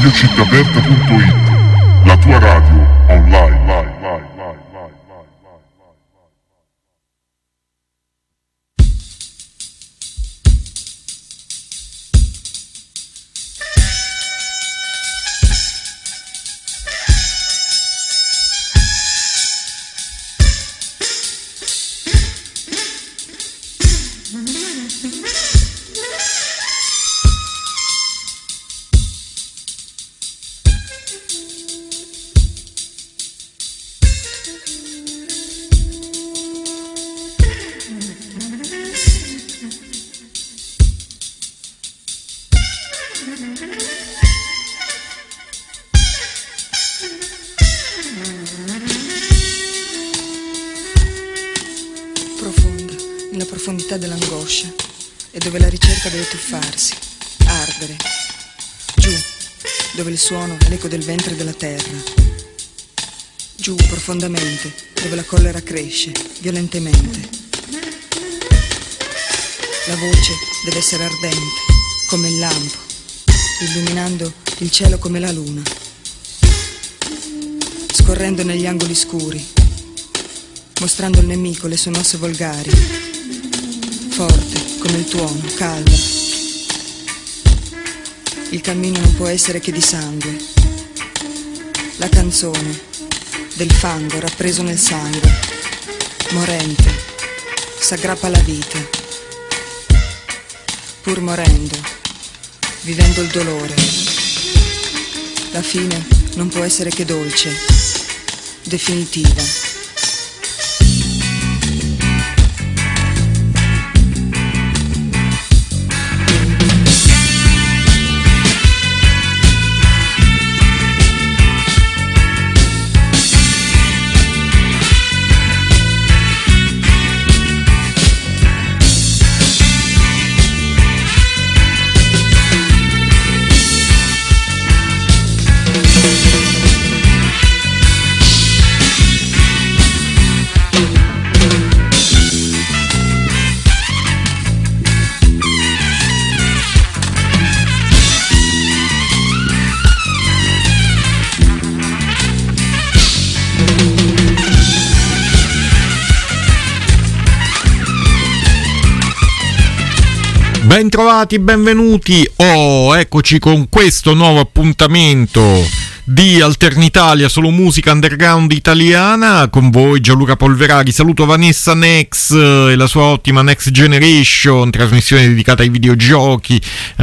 radiocittaaperta.it, la tua radio online. Profonda, nella profondità dell'angoscia, e dove la ricerca deve tuffarsi, ardere. Giù, dove il suono è l'eco del ventre della terra. Giù, profondamente, dove la collera cresce, violentemente. La voce deve essere ardente, come il lampo, illuminando il cielo come la luna, scorrendo negli angoli scuri, mostrando al nemico le sue mosse volgari, forte come il tuono, calda. Il cammino non può essere che di sangue, la canzone del fango rappreso nel sangue, morente, s'aggrappa alla vita, pur morendo, vivendo il dolore. La fine non può essere che dolce, definitiva. Bentrovati, benvenuti. Eccoci con questo nuovo appuntamento di Alternitalia, solo musica underground italiana. Con voi Gianluca Polverari. Saluto Vanessa Nex e la sua ottima Next Generation, trasmissione dedicata ai videogiochi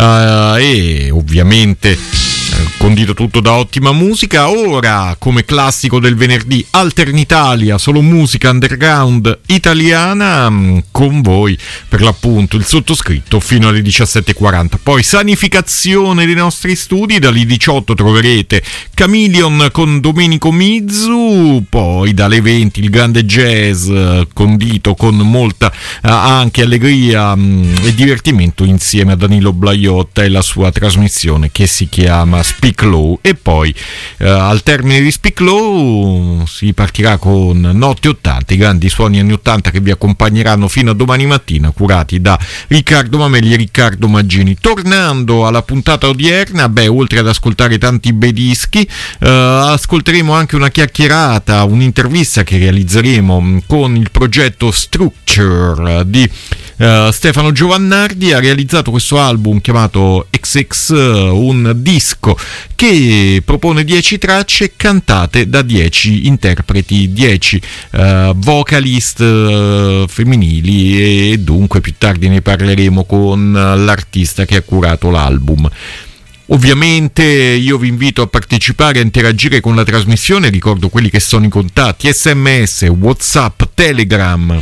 e ovviamente condito tutto da ottima musica. Ora, come classico del venerdì, Alternitalia, solo musica underground italiana, con voi per l'appunto il sottoscritto fino alle 17:40. Poi sanificazione dei nostri studi, dalle 18 troverete Chameleon con Domenico Mizzu, poi dalle 20 il grande jazz condito con molta anche allegria e divertimento insieme a Danilo Blaiotta e la sua trasmissione che si chiama Speak Low. E poi al termine di Speak Low si partirà con Notte 80, i grandi suoni anni 80 che vi accompagneranno fino a domani mattina, curati da Riccardo Mamelli e Riccardo Maggini. Tornando alla puntata odierna, oltre ad ascoltare tanti bei dischi, ascolteremo anche una chiacchierata, un'intervista che realizzeremo con il progetto Structure di Stefano Giovannardi. Ha realizzato questo album chiamato XX, un disco che propone 10 tracce cantate da 10 interpreti, 10 vocalist femminili, e dunque più tardi ne parleremo con l'artista che ha curato l'album. Ovviamente io vi invito a partecipare, a interagire con la trasmissione. Ricordo quelli che sono i contatti: SMS, WhatsApp, Telegram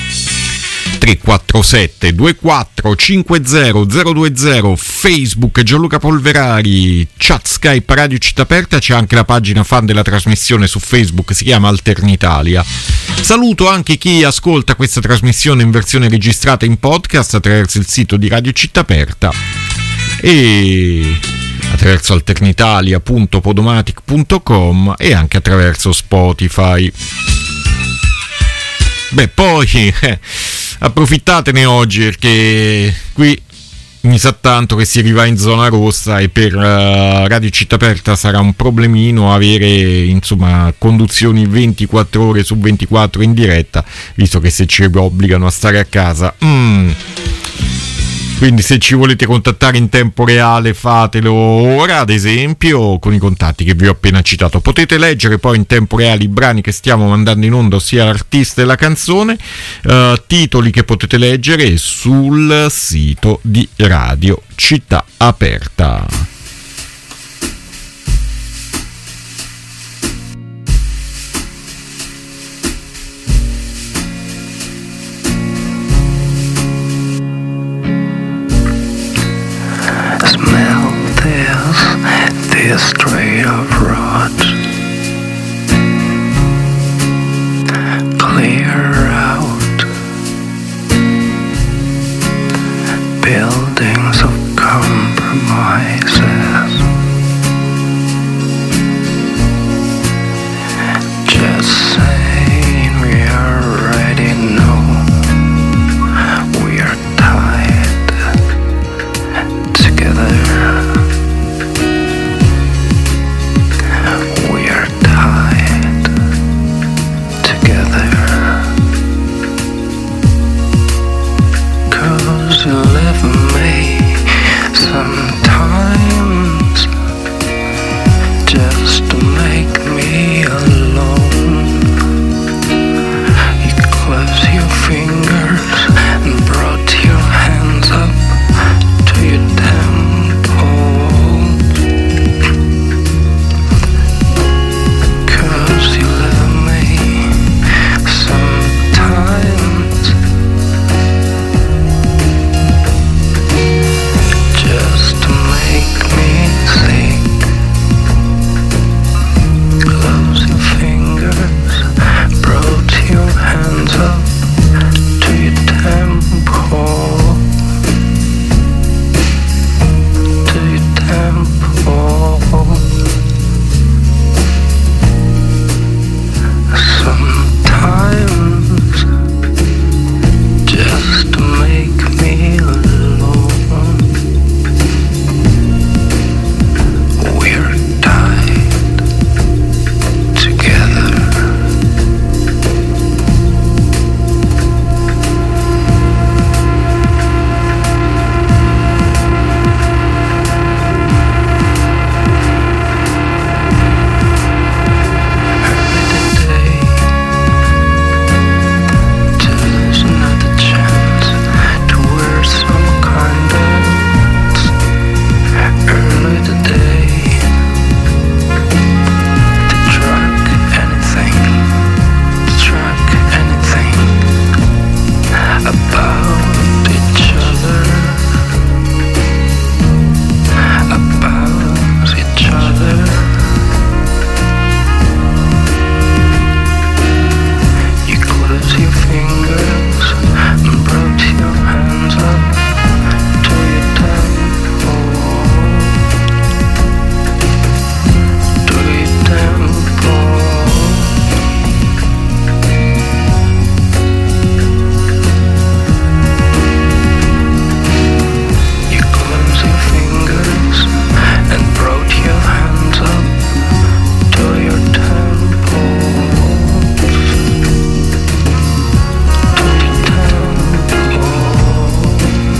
347 24 50 020, Facebook Gianluca Polverari, chat Skype Radio Città Aperta. C'è anche la pagina fan della trasmissione su Facebook, si chiama Alternitalia. Saluto anche chi ascolta questa trasmissione in versione registrata in podcast attraverso il sito di Radio Città Aperta e attraverso alternitalia.podomatic.com e anche attraverso Spotify. Poi approfittatene oggi, perché qui mi sa tanto che si arriva in zona rossa e per Radio Città Aperta sarà un problemino avere, insomma, conduzioni 24 ore su 24 in diretta, visto che se ci obbligano a stare a casa. Quindi se ci volete contattare in tempo reale fatelo ora, ad esempio con i contatti che vi ho appena citato. Potete leggere poi in tempo reale i brani che stiamo mandando in onda, ossia l'artista e la canzone, titoli che potete leggere sul sito di Radio Città Aperta. This tray of rods, clear out buildings of compromises. Just saying we are ready, no, we are tied together. You live in me sometimes, just to make me alone. You close your fingers and brought your hands up to your temples. 'Cause you live in me sometimes, just to make me think. Close your fingers, brought your hands up to your temple, to your temple. Sometimes, just to make me alone. We're tied together. There's another chance to wear some kind of early today. To track anything about each other, about each other. You close your fingers and brought your hands up to your temple, to your temple. You close your fingers and brought your hands up to your temples, to your temples.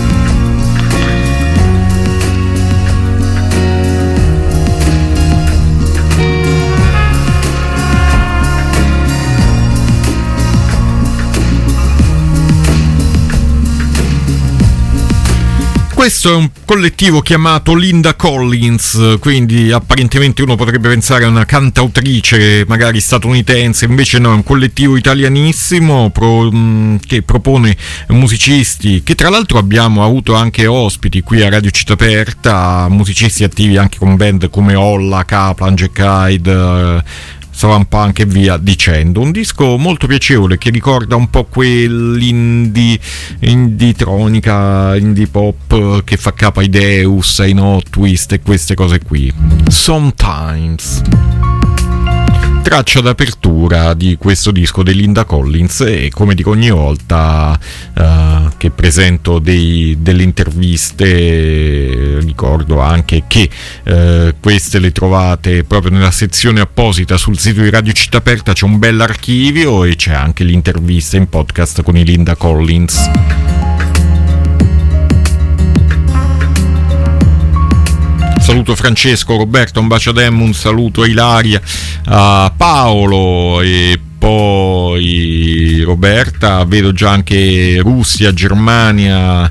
Questo è un collettivo chiamato Linda Collins, quindi apparentemente uno potrebbe pensare a una cantautrice magari statunitense, invece no, è un collettivo italianissimo che propone musicisti, che tra l'altro abbiamo avuto anche ospiti qui a Radio Città Aperta, musicisti attivi anche con band come Olla, Kaplan, Jack Hyde, Savan Punk e via dicendo. Un disco molto piacevole che ricorda un po' quell'indie-tronica, indie pop che fa capo ai Deus, ai Not Twist e queste cose qui. Sometimes, traccia d'apertura di questo disco di Linda Collins, e come dico ogni volta che presento delle interviste. Ricordo anche che queste le trovate proprio nella sezione apposita sul sito di Radio Città Aperta, c'è un bell'archivio e c'è anche l'intervista in podcast con Linda Collins. Saluto Francesco, Roberto, un bacio a Demmo, un saluto a Ilaria, a Paolo e poi Roberta, vedo già anche Russia, Germania,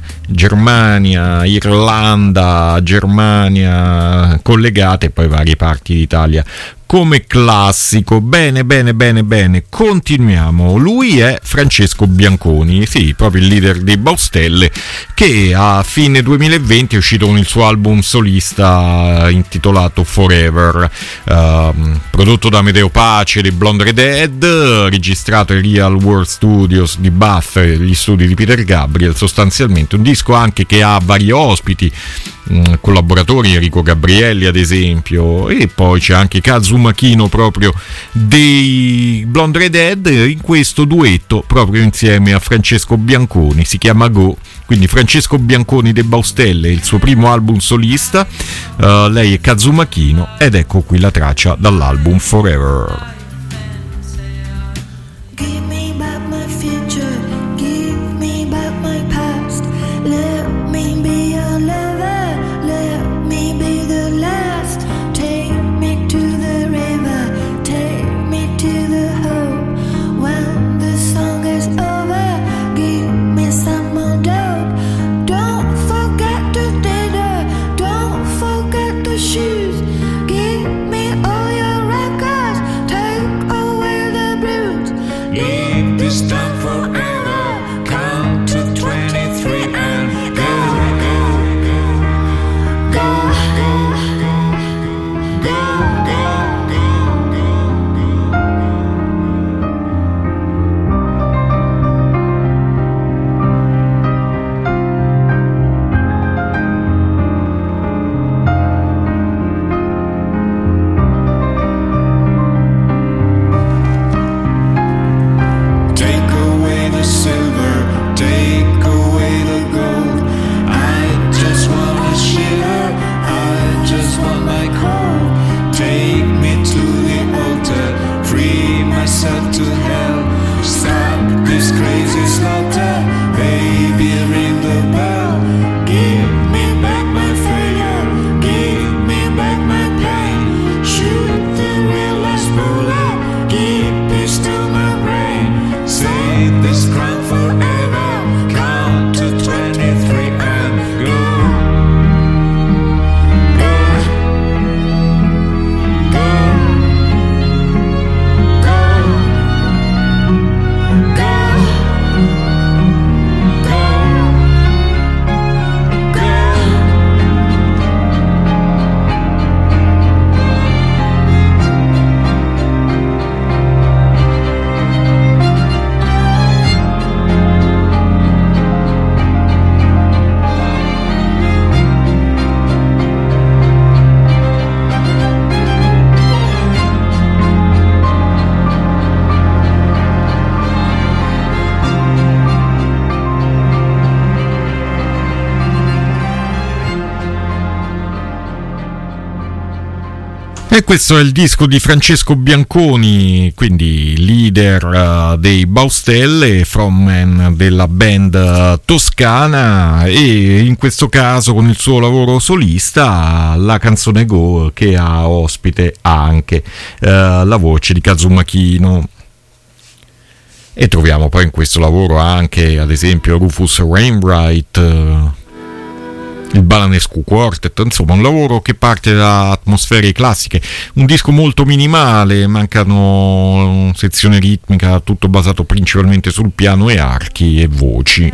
Irlanda, Germania collegate, e poi varie parti d'Italia come classico. Bene, continuiamo. Lui è Francesco Bianconi, sì, proprio il leader dei Baustelle, che a fine 2020 è uscito con il suo album solista intitolato Forever, prodotto da Amedeo Pace dei Blonde Redhead, registrato ai Real World Studios di Bath, gli studi di Peter Gabriel. Sostanzialmente un disco anche che ha vari ospiti, collaboratori, Enrico Gabrielli ad esempio, e poi c'è anche Kazu Makino proprio dei Blonde Redhead in questo duetto proprio insieme a Francesco Bianconi, si chiama Go, quindi Francesco Bianconi dei Baustelle, il suo primo album solista, lei è Kazu Makino ed ecco qui la traccia dall'album Forever. E questo è il disco di Francesco Bianconi, quindi leader dei Baustelle, frontman della band toscana, e in questo caso con il suo lavoro solista la canzone Go, che ha ospite anche la voce di Kazu Makino. E troviamo poi in questo lavoro anche ad esempio Rufus Wainwright, il Balanescu Quartet, insomma un lavoro che parte da atmosfere classiche, un disco molto minimale, mancano sezione ritmica, tutto basato principalmente sul piano e archi e voci.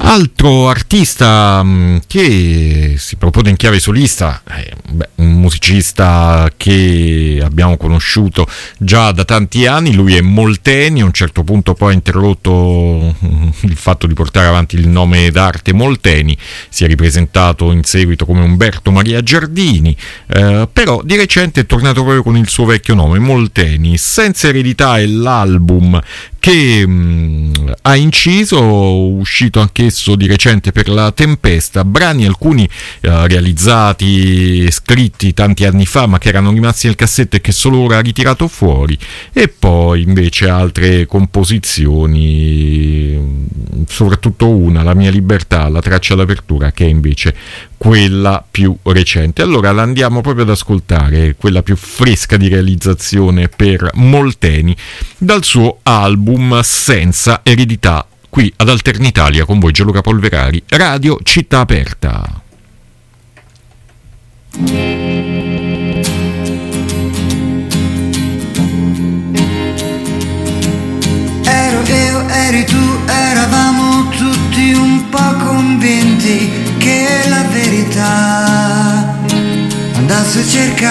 Altro artista che si propone in chiave solista, un musicista che abbiamo conosciuto già da tanti anni, lui è Molteni. A un certo punto poi ha interrotto il fatto di portare avanti il nome d'arte Molteni, si è ripresentato in seguito come Umberto Maria Giardini, però di recente è tornato proprio con il suo vecchio nome, Molteni. Senza eredità è l'album che ha inciso, uscito anch'esso di recente per la Tempesta, brani alcuni realizzati, scritti tanti anni fa ma che erano rimasti nel cassetto e che solo ora ha ritirato fuori, e poi invece altre composizioni, soprattutto una, La mia libertà, la traccia d'apertura, che è invece quella più recente. Allora la andiamo proprio ad ascoltare, quella più fresca di realizzazione per Molteni, dal suo album Senza eredità, qui ad Alternitalia, con voi Gianluca Polverari, Radio Città Aperta. Ero io, eri tu, eravamo tutti un po' convinti che la verità andasse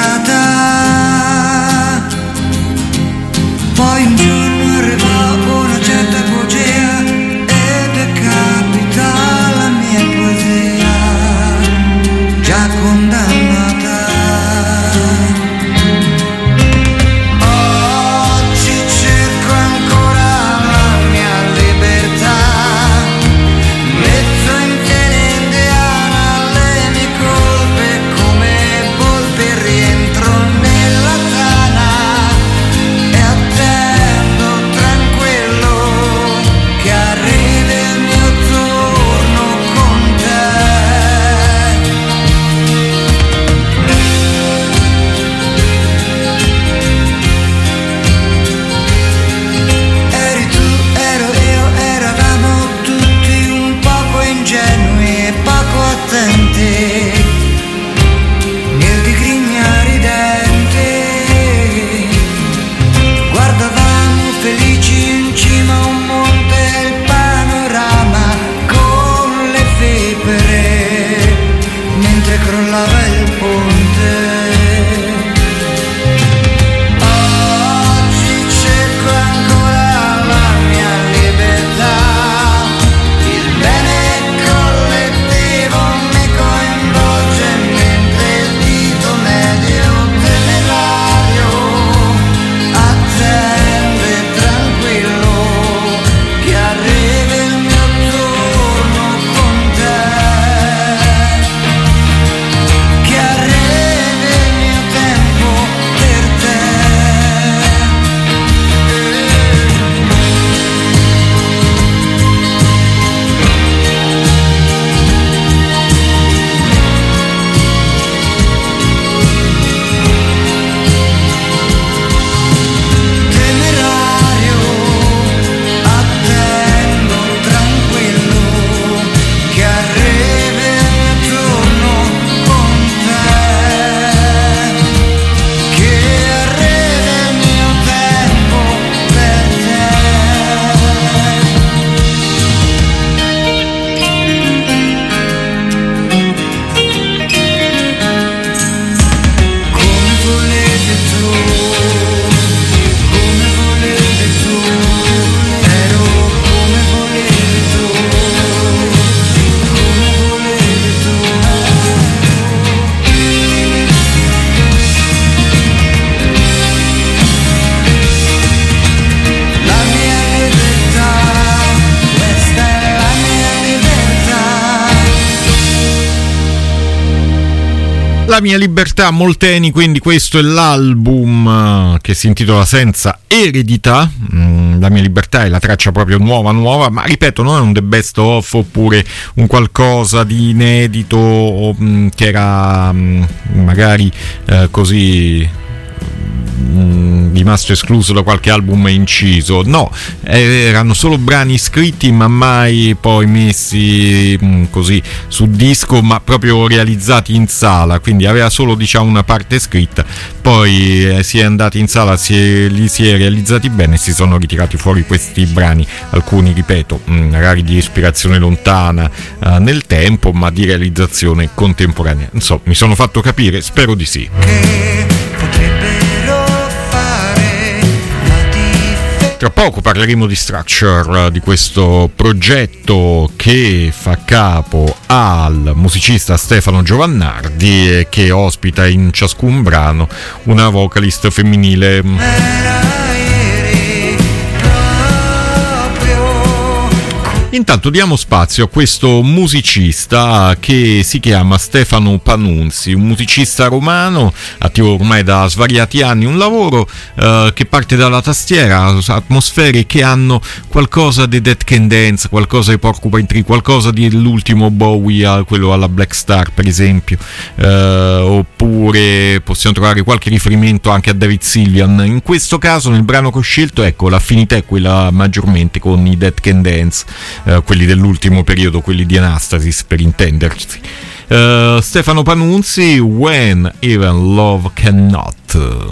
cercata. Poi un giorno arrivò una certa apogea e decapita la mia poesia, già condannata. Oggi cerco ancora la mia libertà, metto in piedi indiana le mie colpe come volpe, rientro nella tana e attendo tranquillo che arrivi il mio turno con te. Eri tu, ero io, eravamo tutti un poco ingenui e poco attenti nel digrignare i denti. Guardavamo felici in cima a un monte il panorama con le fibre mentre crollava il ponte. Oggi cerco ancora la mia libertà, il bene collettivo mi coinvolge mentre il dito medio temerario attende tranquillo che arrivi il mio turno con te, che arrivi il mio tempo per te. Temerario, attendo tranquillo che arrivi il mio turno con te, che arrivi il mio tempo per te. Come volevi tu, come volevi tu, ero come volevi tu, come volevi tu. La mia libertà, questa è la mia libertà. La mia libertà, Molteni, quindi questo è l'album che si intitola Senza eredità. La mia libertà è la traccia proprio nuova, ma ripeto, non è un the best of oppure un qualcosa di inedito che era magari così rimasto escluso da qualche album inciso. No, erano solo brani scritti ma mai poi messi così su disco, ma proprio realizzati in sala, quindi aveva solo diciamo una parte scritta, poi si è andati in sala, li si è realizzati bene e si sono ritirati fuori questi brani, alcuni ripeto magari di ispirazione lontana nel tempo ma di realizzazione contemporanea. Non so, mi sono fatto capire? Spero di sì. Tra poco parleremo di Structure, di questo progetto che fa capo al musicista Stefano Giovannardi e che ospita in ciascun brano una vocalist femminile. Intanto diamo spazio a questo musicista che si chiama Stefano Panunzi, un musicista romano attivo ormai da svariati anni, un lavoro che parte dalla tastiera, atmosfere che hanno qualcosa di Dead Can Dance, qualcosa di Porcupine Tree, qualcosa dell'ultimo Bowie, quello alla Black Star per esempio, oppure possiamo trovare qualche riferimento anche a David Sylvian. In questo caso nel brano che ho scelto, ecco, l'affinità è quella maggiormente con i Dead Can Dance, quelli dell'ultimo periodo, quelli di Anastasis per intenderci. Stefano Panunzi, When Even Love Cannot.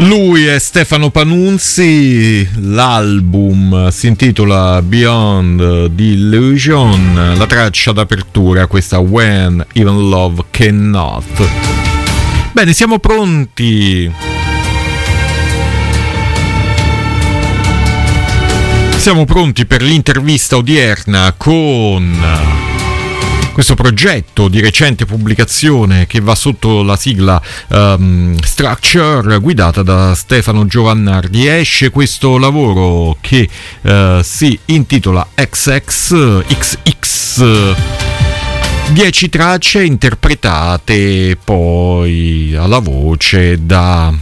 Lui è Stefano Panunzi, l'album si intitola Beyond the Illusion, la traccia d'apertura questa When Even Love Cannot. Bene, siamo pronti. Siamo pronti per l'intervista odierna con questo progetto di recente pubblicazione che va sotto la sigla Structure, guidata da Stefano Giovannardi. Esce questo lavoro che si intitola XXXX, 10 tracce interpretate poi alla voce da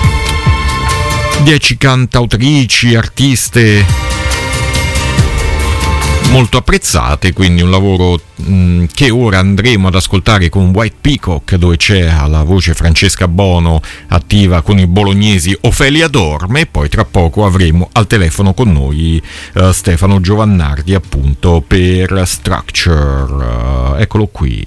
10 cantautrici, artiste molto apprezzate, quindi un lavoro che ora andremo ad ascoltare con White Peacock, dove c'è alla voce Francesca Bono attiva con i bolognesi Ofelia Dorme, e poi tra poco avremo al telefono con noi Stefano Giovannardi, appunto, per Structure. Eccolo qui.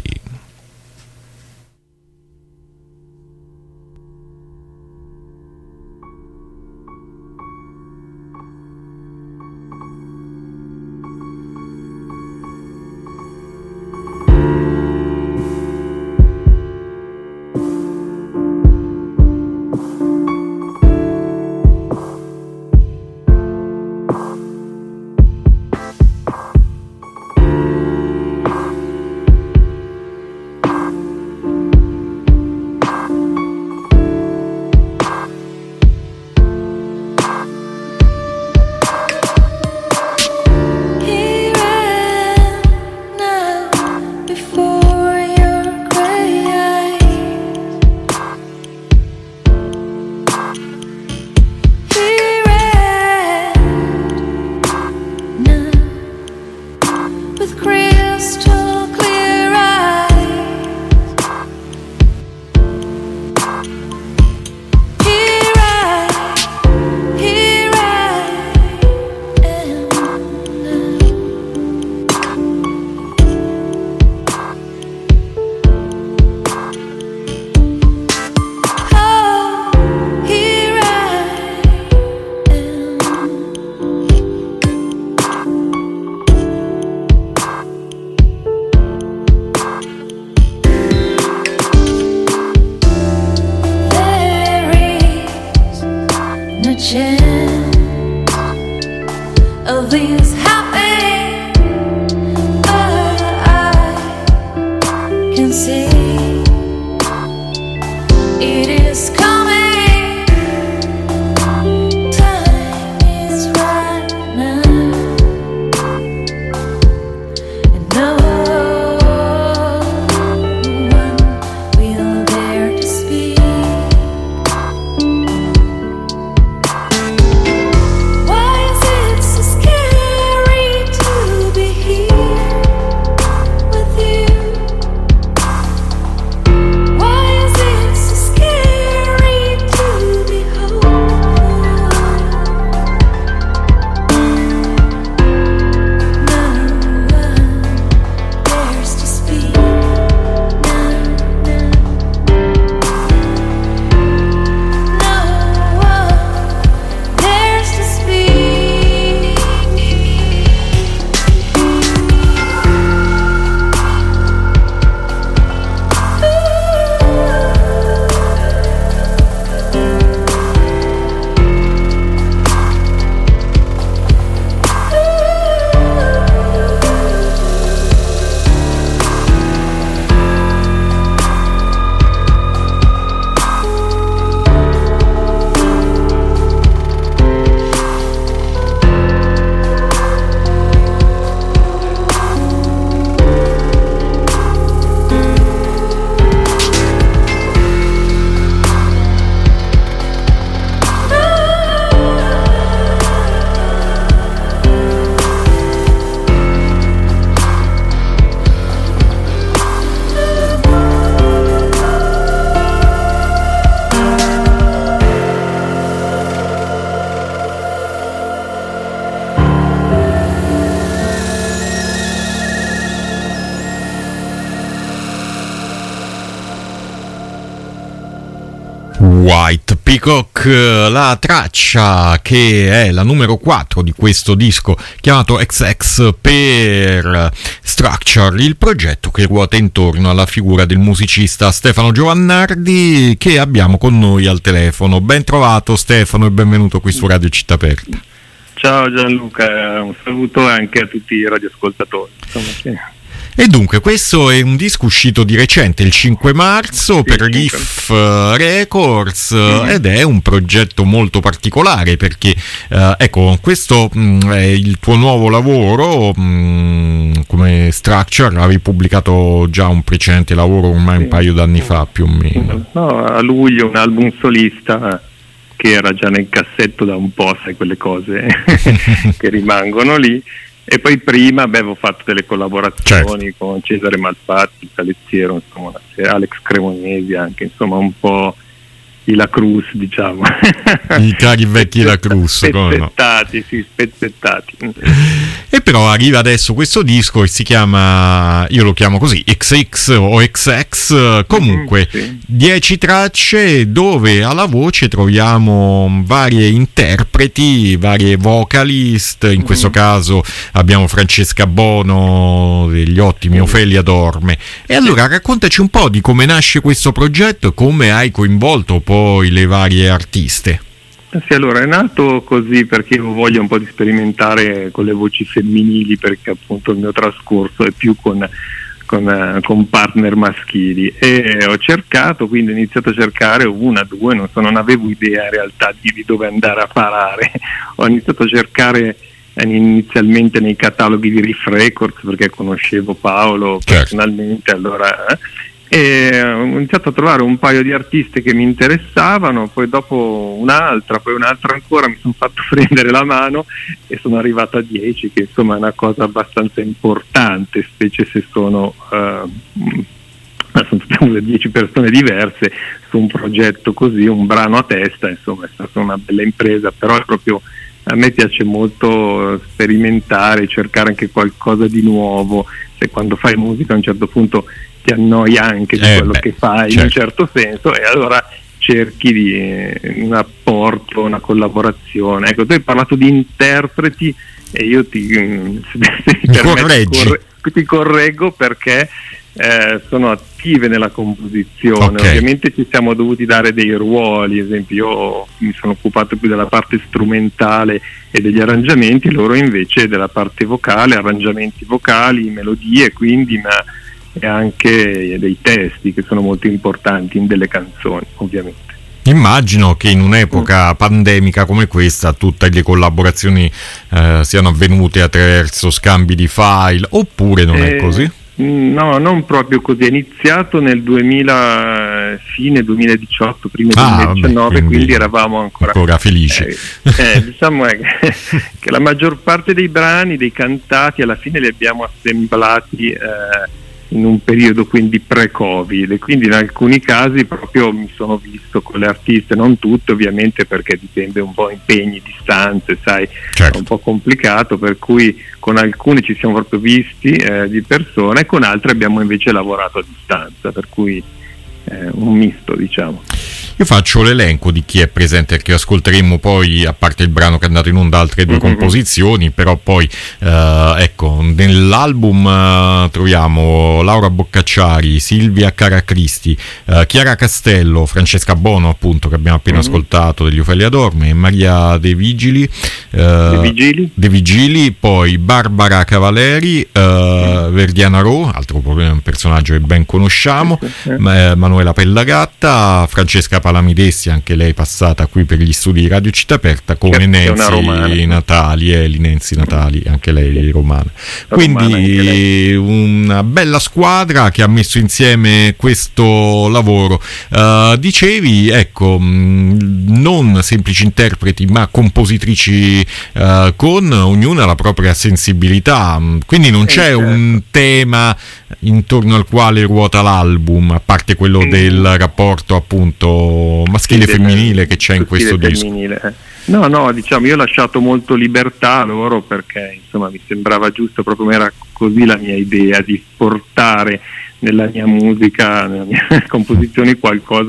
White Peacock, la traccia che è la numero 4 di questo disco chiamato XX per Structure, il progetto che ruota intorno alla figura del musicista Stefano Giovannardi, che abbiamo con noi al telefono. Ben trovato Stefano e benvenuto qui su Radio Città Aperta. Ciao Gianluca, un saluto anche a tutti i radioascoltatori. E dunque, questo è un disco uscito di recente, il 5 marzo, per Riff Records, ed è un progetto molto particolare perché, ecco, questo è il tuo nuovo lavoro, come Structure, avevi pubblicato già un precedente lavoro ormai un paio d'anni fa più o meno. No, a luglio un album solista che era già nel cassetto da un po', sai, quelle cose che rimangono lì. E poi prima avevo fatto delle collaborazioni con Cesare Malfatti, Salezziero, insomma, Alex Cremonesi anche, insomma un po' i La Cruz, diciamo. I cari vecchi La Cruz. Spezzettati, sì, spezzettati. E però arriva adesso questo disco e si chiama, io lo chiamo così, XX o XX, comunque 10 tracce dove alla voce troviamo varie interpreti, varie vocalist, in questo caso abbiamo Francesca Bono degli ottimi Ofelia Dorme. E allora raccontaci un po' di come nasce questo progetto e come hai coinvolto poi le varie artiste. Sì, allora è nato così perché io voglio un po' di sperimentare con le voci femminili, perché appunto il mio trascorso è più con partner maschili, e ho cercato, quindi ho iniziato a cercare una, due, non avevo idea in realtà di dove andare a parare. Ho iniziato a cercare inizialmente nei cataloghi di Riff Records perché conoscevo Paolo personalmente, allora e ho iniziato a trovare un paio di artiste che mi interessavano, poi dopo un'altra ancora, mi sono fatto prendere la mano e sono arrivato a 10, che insomma è una cosa abbastanza importante, specie se sono tutte 10 persone diverse su un progetto così, un brano a testa, insomma è stata una bella impresa, però è proprio, a me piace molto sperimentare, cercare anche qualcosa di nuovo. Se quando fai musica a un certo punto ti annoi anche di quello che fai, in un certo senso, e allora cerchi di un apporto, una collaborazione. Ecco, tu hai parlato di interpreti e io ti correggo perché sono attive nella composizione. Ovviamente ci siamo dovuti dare dei ruoli, ad esempio io mi sono occupato più della parte strumentale e degli arrangiamenti, loro invece della parte vocale, arrangiamenti vocali, melodie, quindi, ma e anche dei testi che sono molto importanti in delle canzoni, ovviamente. Immagino che in un'epoca pandemica come questa tutte le collaborazioni siano avvenute attraverso scambi di file, oppure non è così? No, non proprio così. È iniziato nel fine 2018, prima 2019, quindi eravamo ancora felici. Diciamo che la maggior parte dei brani, dei cantati, alla fine li abbiamo assemblati in un periodo quindi pre-Covid, e quindi in alcuni casi proprio mi sono visto con le artiste, non tutte ovviamente perché dipende un po' impegni, distanze, sai, è un po' complicato, per cui con alcuni ci siamo proprio visti di persona e con altre abbiamo invece lavorato a distanza, per cui un misto, diciamo. Io faccio l'elenco di chi è presente, perché ascolteremo poi, a parte il brano che è andato in onda, altre due composizioni, però poi ecco, nell'album troviamo Laura Boccacciari, Silvia Caracristi, Chiara Castello, Francesca Bono appunto che abbiamo appena ascoltato degli Ofelia Dorme, Maria De Vigili, poi Barbara Cavaleri, Verdiana Ro, altro personaggio che ben conosciamo, Manuela Pellagatta, Francesca Palamidessi, anche lei passata qui per gli studi di Radio Città Aperta, come Nancy Natali, Nancy Natali, anche lei romana. Quindi una bella squadra che ha messo insieme questo lavoro. Dicevi, ecco, non semplici interpreti ma compositrici con ognuna la propria sensibilità, quindi non c'è un tema intorno al quale ruota l'album, a parte quello del rapporto appunto maschile e femminile che c'è in questo disco. No, diciamo, io ho lasciato molto libertà a loro perché insomma mi sembrava giusto, proprio era così la mia idea, di portare nella mia musica, nella mia composizione qualcosa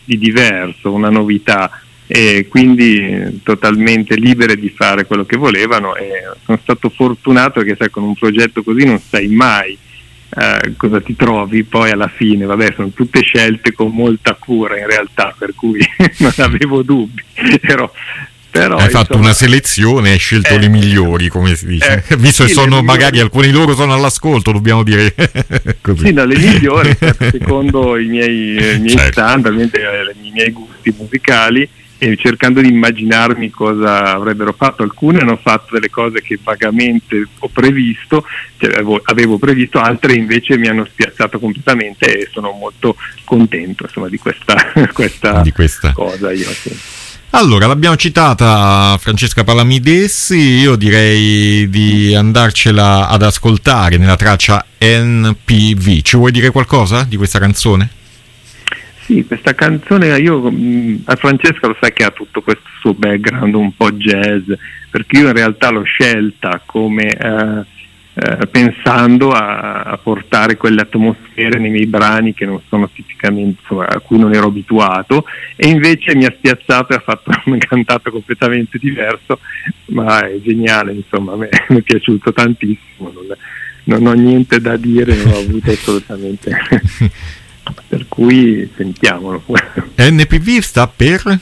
di diverso, una novità, e quindi totalmente libere di fare quello che volevano, e sono stato fortunato che, sai, con un progetto così non sai mai cosa ti trovi poi alla fine. Vabbè, sono tutte scelte con molta cura in realtà, per cui non avevo dubbi, però hai fatto una selezione e hai scelto le migliori, come si dice, visto che sono magari alcuni di loro sono all'ascolto, dobbiamo dire così. Sì, no, le migliori secondo i miei standard, i miei gusti musicali, e cercando di immaginarmi cosa avrebbero fatto. Alcune hanno fatto delle cose che vagamente ho previsto, avevo previsto, altre invece mi hanno spiazzato completamente, e sono molto contento, insomma, di questa cosa. Io sì. Allora, l'abbiamo citata Francesca Palamidessi, io direi di andarcela ad ascoltare nella traccia NPV. Ci vuoi dire qualcosa di questa canzone? Sì, questa canzone, a Francesca lo sai che ha tutto questo suo background un po' jazz, perché io in realtà l'ho scelta come pensando a portare quelle atmosfere nei miei brani che non sono tipicamente, insomma, a cui non ero abituato, e invece mi ha spiazzato e ha fatto un cantato completamente diverso, ma è geniale, insomma, mi è piaciuto tantissimo, non ho niente da dire, non ho avuto assolutamente per cui sentiamolo. NPV sta per?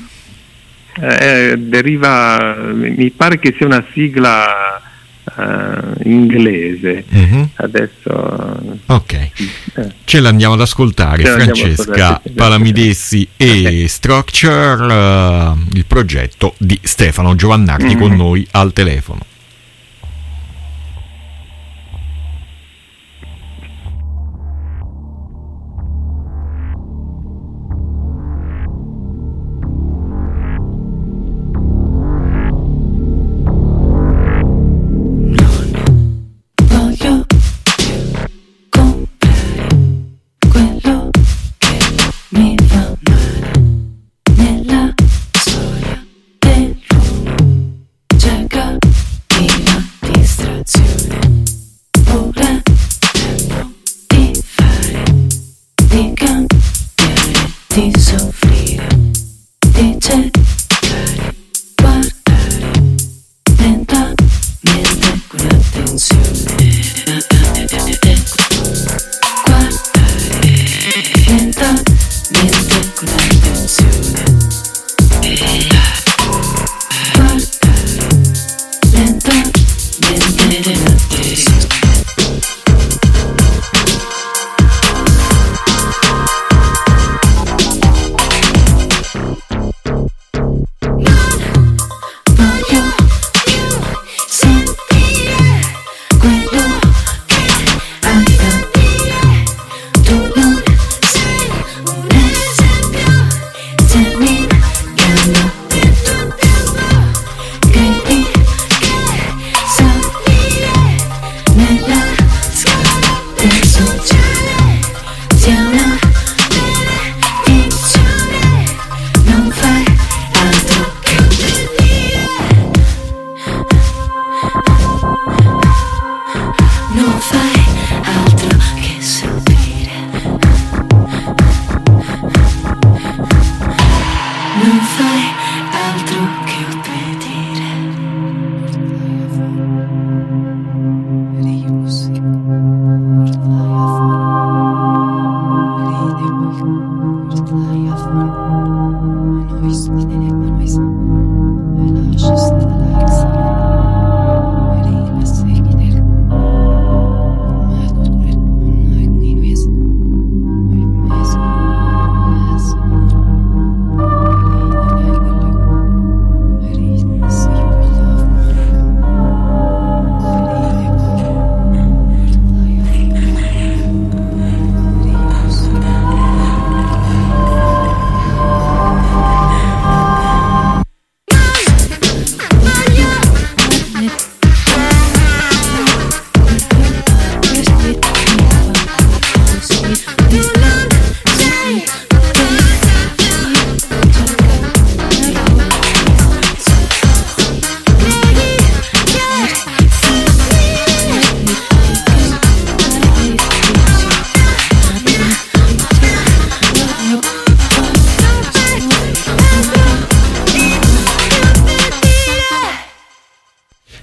Deriva, mi pare che sia una sigla inglese. Adesso ok, ce l'andiamo ad ascoltare. Francesca Palamidessi e Structure, il progetto di Stefano Giovannardi con noi al telefono.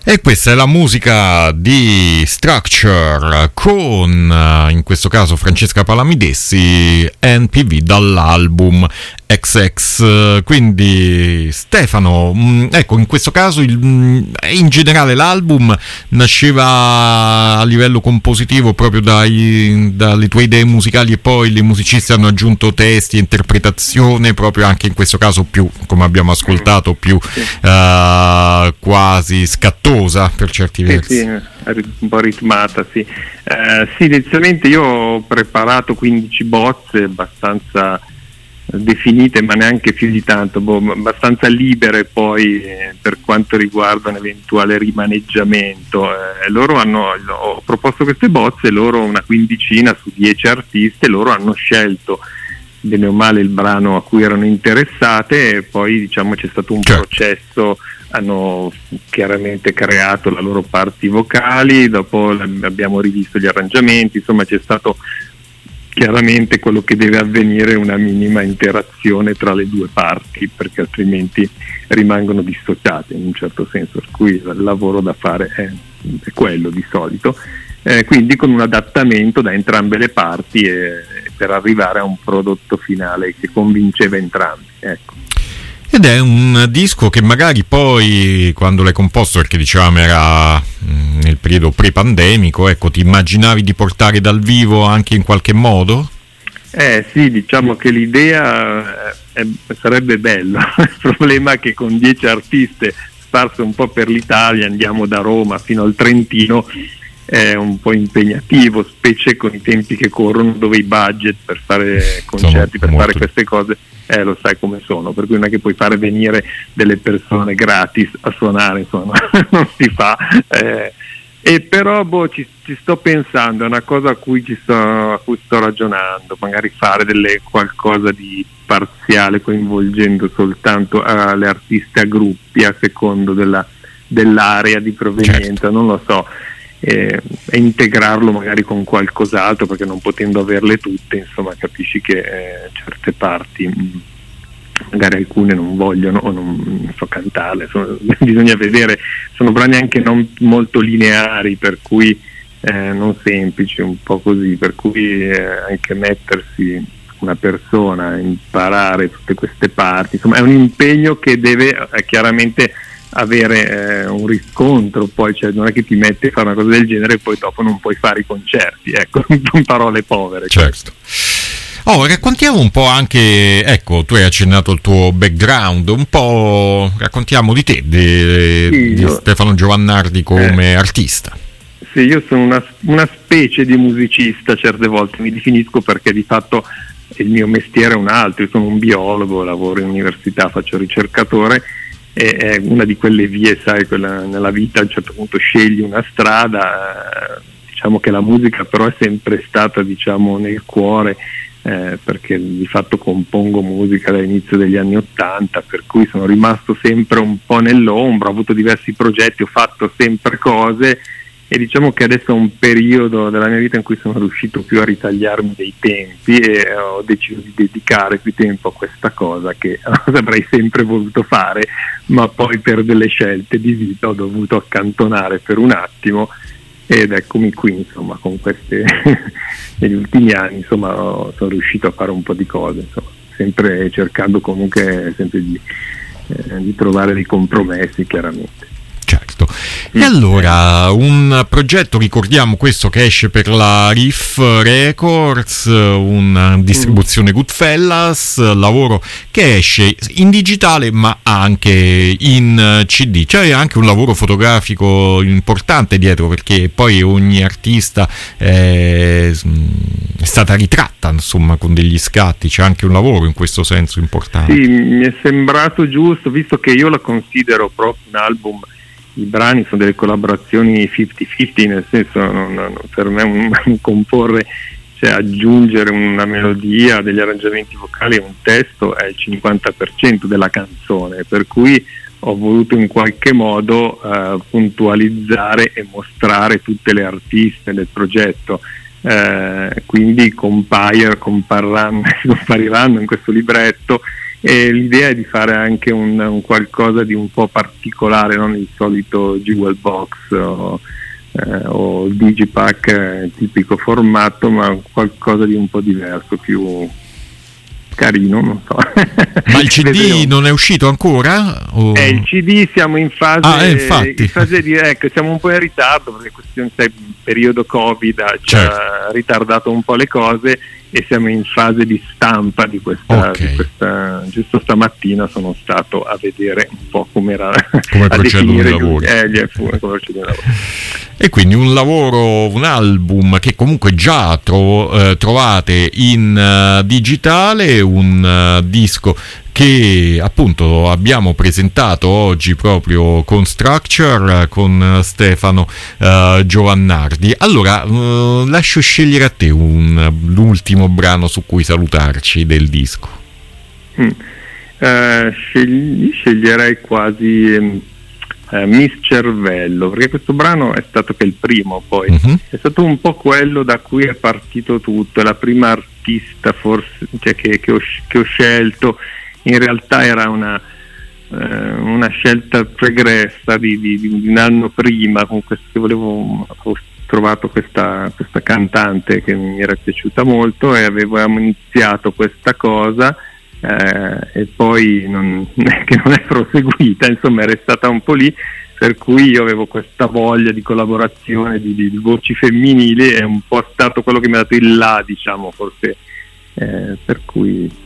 E questa è la musica di Structure con, in questo caso, Francesca Palamidessi, NPV dall'album XX. Quindi Stefano, ecco, in questo caso in generale l'album nasceva a livello compositivo proprio dalle tue idee musicali, e poi i musicisti hanno aggiunto testi e interpretazione, proprio anche in questo caso più, come abbiamo ascoltato, più quasi scattosa per certi versi. Sì, un po' ritmata, sì. Sì, inizialmente io ho preparato 15 bozze abbastanza definite, ma neanche più di tanto, abbastanza libere poi per quanto riguarda un eventuale rimaneggiamento. Ho proposto queste bozze, loro una quindicina su 10 artiste, loro hanno scelto bene o male il brano a cui erano interessate, e poi diciamo c'è stato un processo, hanno chiaramente creato la loro parti vocali, dopo abbiamo rivisto gli arrangiamenti, insomma c'è stato chiaramente quello che deve avvenire, una minima interazione tra le due parti, perché altrimenti rimangono dissociate in un certo senso, per cui il lavoro da fare è quello di solito, quindi con un adattamento da entrambe le parti per arrivare a un prodotto finale che convinceva entrambi, ecco. Ed è un disco che magari poi, quando l'hai composto, perché dicevamo era nel periodo pre-pandemico, ecco, ti immaginavi di portare dal vivo anche in qualche modo? Sì, diciamo che l'idea sarebbe bella, il problema è che con 10 artiste sparse un po' per l'Italia, andiamo da Roma fino al Trentino, è un po' impegnativo, specie con i tempi che corrono, dove i budget per fare concerti, per fare queste cose, lo sai come sono, per cui non è che puoi fare venire delle persone gratis a suonare, insomma, non si fa. E però ci sto pensando, è una cosa a cui sto ragionando, magari fare qualcosa di parziale, coinvolgendo soltanto le artiste a gruppi, a secondo dell'area di provenienza, certo. Non lo so. E integrarlo magari con qualcos'altro, perché non potendo averle tutte, insomma, capisci che certe parti magari alcune non vogliono o non so cantarle, bisogna vedere, sono brani anche non molto lineari, per cui non semplici, un po' così, per cui anche mettersi una persona a imparare tutte queste parti, insomma è un impegno che deve chiaramente avere un riscontro, poi cioè, non è che ti metti a fare una cosa del genere e poi dopo non puoi fare i concerti, ecco, in parole povere. Certo. Raccontiamo un po' anche, ecco, tu hai accennato il tuo background, un po' raccontiamo di te, di Stefano Giovannardi come artista. Sì, io sono una specie di musicista, certe volte mi definisco, perché di fatto il mio mestiere è un altro, io sono un biologo, lavoro in università, faccio ricercatore, e è una di quelle vie, sai, nella vita a un certo punto scegli una strada, diciamo che la musica però è sempre stata, diciamo, nel cuore, perché di fatto compongo musica dall'inizio degli anni '80, per cui sono rimasto sempre un po' nell'ombra, ho avuto diversi progetti, ho fatto sempre cose, e diciamo che adesso è un periodo della mia vita in cui sono riuscito più a ritagliarmi dei tempi, e ho deciso di dedicare più tempo a questa cosa che avrei sempre voluto fare, ma poi per delle scelte di vita ho dovuto accantonare per un attimo, ed eccomi qui, insomma, con queste negli ultimi anni, insomma, sono riuscito a fare un po' di cose, insomma, sempre cercando comunque sempre di trovare dei compromessi, chiaramente. Certo. E allora, un progetto, ricordiamo questo, che esce per la Riff Records, una distribuzione Goodfellas, lavoro che esce in digitale ma anche in CD. C'è anche un lavoro fotografico importante dietro, perché poi ogni artista è stata ritratta, insomma, con degli scatti, c'è anche un lavoro in questo senso importante. Sì, mi è sembrato giusto, visto che io la considero proprio un album, i brani sono delle collaborazioni 50-50, nel senso per me un comporre, cioè aggiungere una melodia, degli arrangiamenti vocali e un testo è il 50% della canzone, per cui ho voluto in qualche modo puntualizzare e mostrare tutte le artiste del progetto, quindi compariranno in questo libretto, e l'idea è di fare anche un qualcosa di un po' particolare, non il solito Jewel Box o Digipack tipico formato, ma qualcosa di un po' diverso, più carino, non so. Ma il CD non è uscito ancora? Il CD siamo in fase, infatti. in fase di, siamo un po' in ritardo perché questione, sai, periodo Covid ci ha ritardato un po' le cose e siamo in fase di stampa di questa, giusto stamattina sono stato a vedere un po' come procedono i lavori. E quindi un album che comunque già trovate in digitale, un disco che appunto abbiamo presentato oggi proprio con Structure, con Stefano Giovannardi. Allora lascio scegliere a te l'ultimo brano su cui salutarci del disco. Sceglierei quasi Miss Cervello, perché questo brano è stato che il primo, poi è stato un po' quello da cui è partito tutto, è la prima artista forse, cioè, che ho scelto. In realtà era una scelta pregressa di un anno prima, con questo ho trovato questa cantante che mi era piaciuta molto e avevamo iniziato questa cosa e poi non è proseguita, insomma è restata un po' lì, per cui io avevo questa voglia di collaborazione di voci femminili, è un po' stato quello che mi ha dato il là, diciamo, forse, per cui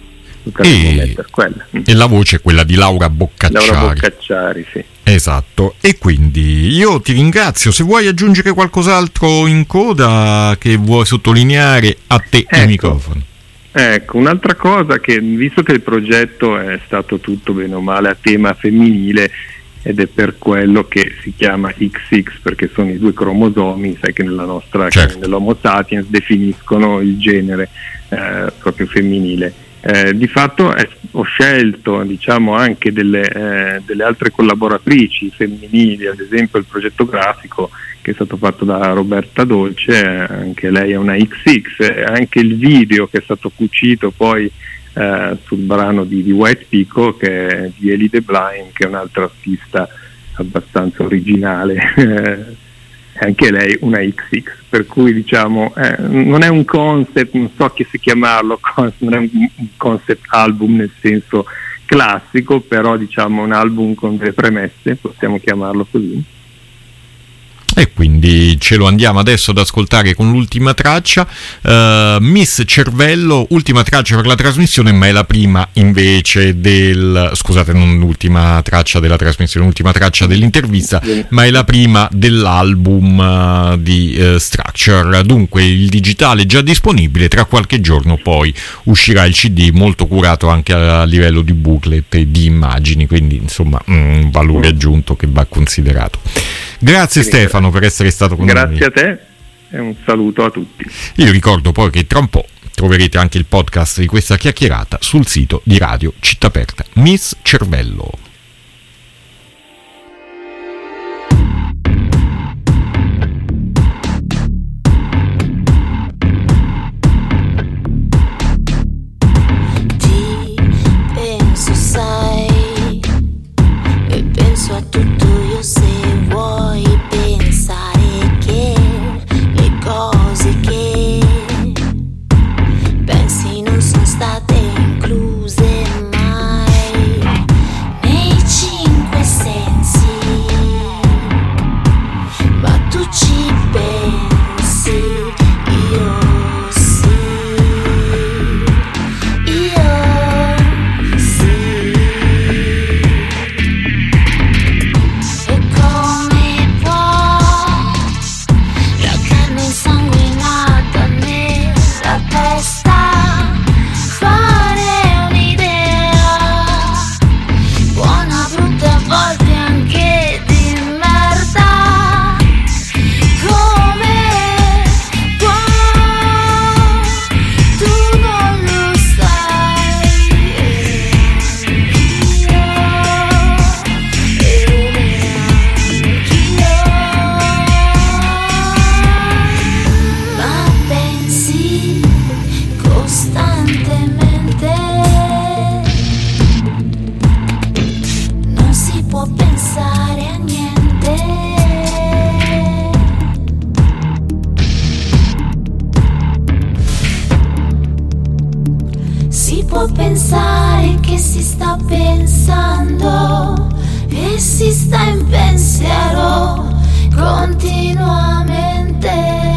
e la voce è quella di Laura Boccacciari. Sì. Esatto, e quindi io ti ringrazio. Se vuoi aggiungere qualcos'altro in coda che vuoi sottolineare, a te il microfono. Ecco, un'altra cosa, che visto che il progetto è stato tutto bene o male a tema femminile, ed è per quello che si chiama XX, perché sono i 2 cromosomi, sai che nella nostra, nell'Homo sapiens definiscono il genere proprio femminile. Di fatto ho scelto, diciamo, anche delle altre collaboratrici femminili, ad esempio il progetto grafico che è stato fatto da Roberta Dolce, anche lei è una XX, anche il video che è stato cucito poi sul brano di White Pico, che è di Ellie De Blind, che è un'altra artista abbastanza originale, anche lei una XX, per cui diciamo non è un concept, non so che se chiamarlo, non è un concept album nel senso classico, però diciamo un album con delle premesse, possiamo chiamarlo così. E quindi ce lo andiamo adesso ad ascoltare con l'ultima traccia, Miss Cervello, ultima traccia per la trasmissione, ma è la prima invece non l'ultima traccia della trasmissione, l'ultima traccia dell'intervista, ma è la prima dell'album di Structure. Dunque il digitale è già disponibile, tra qualche giorno poi uscirà il CD, molto curato anche a livello di booklet e di immagini, quindi insomma un valore aggiunto che va considerato. Grazie Stefano per essere stato con noi. Grazie a te e un saluto a tutti. Io ricordo poi che tra un po' troverete anche il podcast di questa chiacchierata sul sito di Radio Città Aperta. Miss Cervello. Ti penso, sai, e penso a tutto io, se vuoi pensare che le cose che pensi non sono state incluse mai nei 5 sensi, ma tu ci pensi, io sì, e come può la carne insanguinata nella testa fare un'idea? può pensare che si sta pensando e si sta in pensiero continuamente.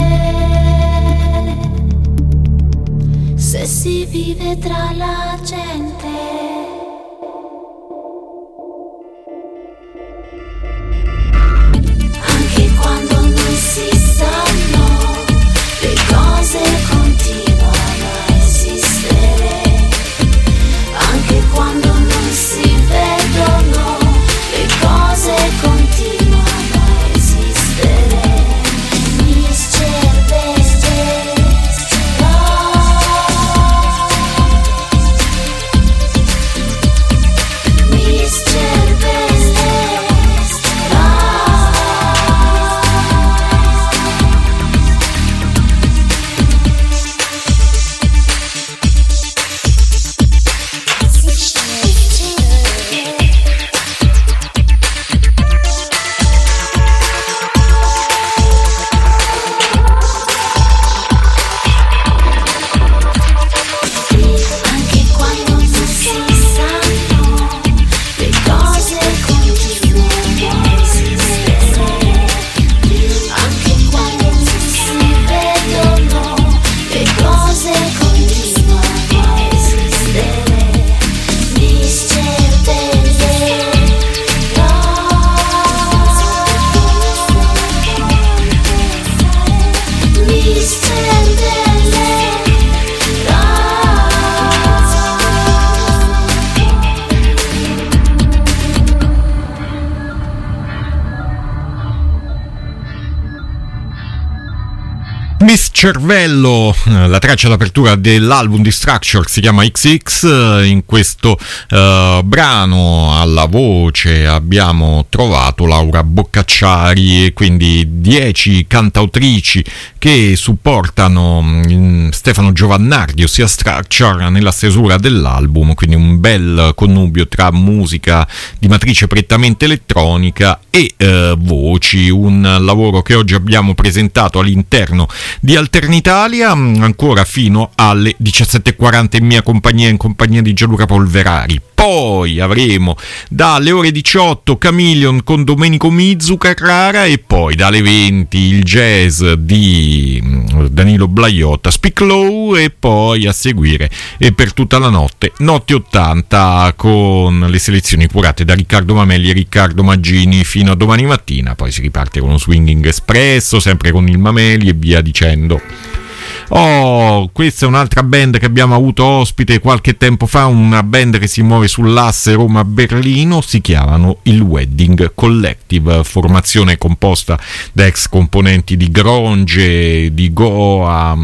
Se si vive tra la gente, anche quando non si sanno, le cose continuano a esistere. Anche quando non si vedono, le cose continuano a esistere. Miss Cervello, la traccia d'apertura dell'album di Structure si chiama XX. In questo brano alla voce abbiamo trovato Laura Boccacciari e quindi 10 cantautrici che supportano Stefano Giovannardi, ossia Structure, nella stesura dell'album, quindi un bel connubio tra musica di matrice prettamente elettronica e voci, un lavoro che oggi abbiamo presentato all'interno di Alternitalia, ancora fino alle 17:40 in mia compagnia, in compagnia di Gianluca Polverari. Poi avremo dalle ore 18 Chameleon con Domenico Mizzu Carrara e poi dalle 20 il jazz di Danilo Blaiotta, Speak Low, e poi a seguire e per tutta la notte Notti 80 con le selezioni curate da Riccardo Mamelli e Riccardo Maggini fino a domani mattina. Poi si riparte con uno Swinging Espresso sempre con il Mamelli e via dicendo. Questa è un'altra band che abbiamo avuto ospite qualche tempo fa, una band che si muove sull'asse Roma-Berlino, si chiamano il Wedding Collective, formazione composta da ex componenti di Gronge, di Goa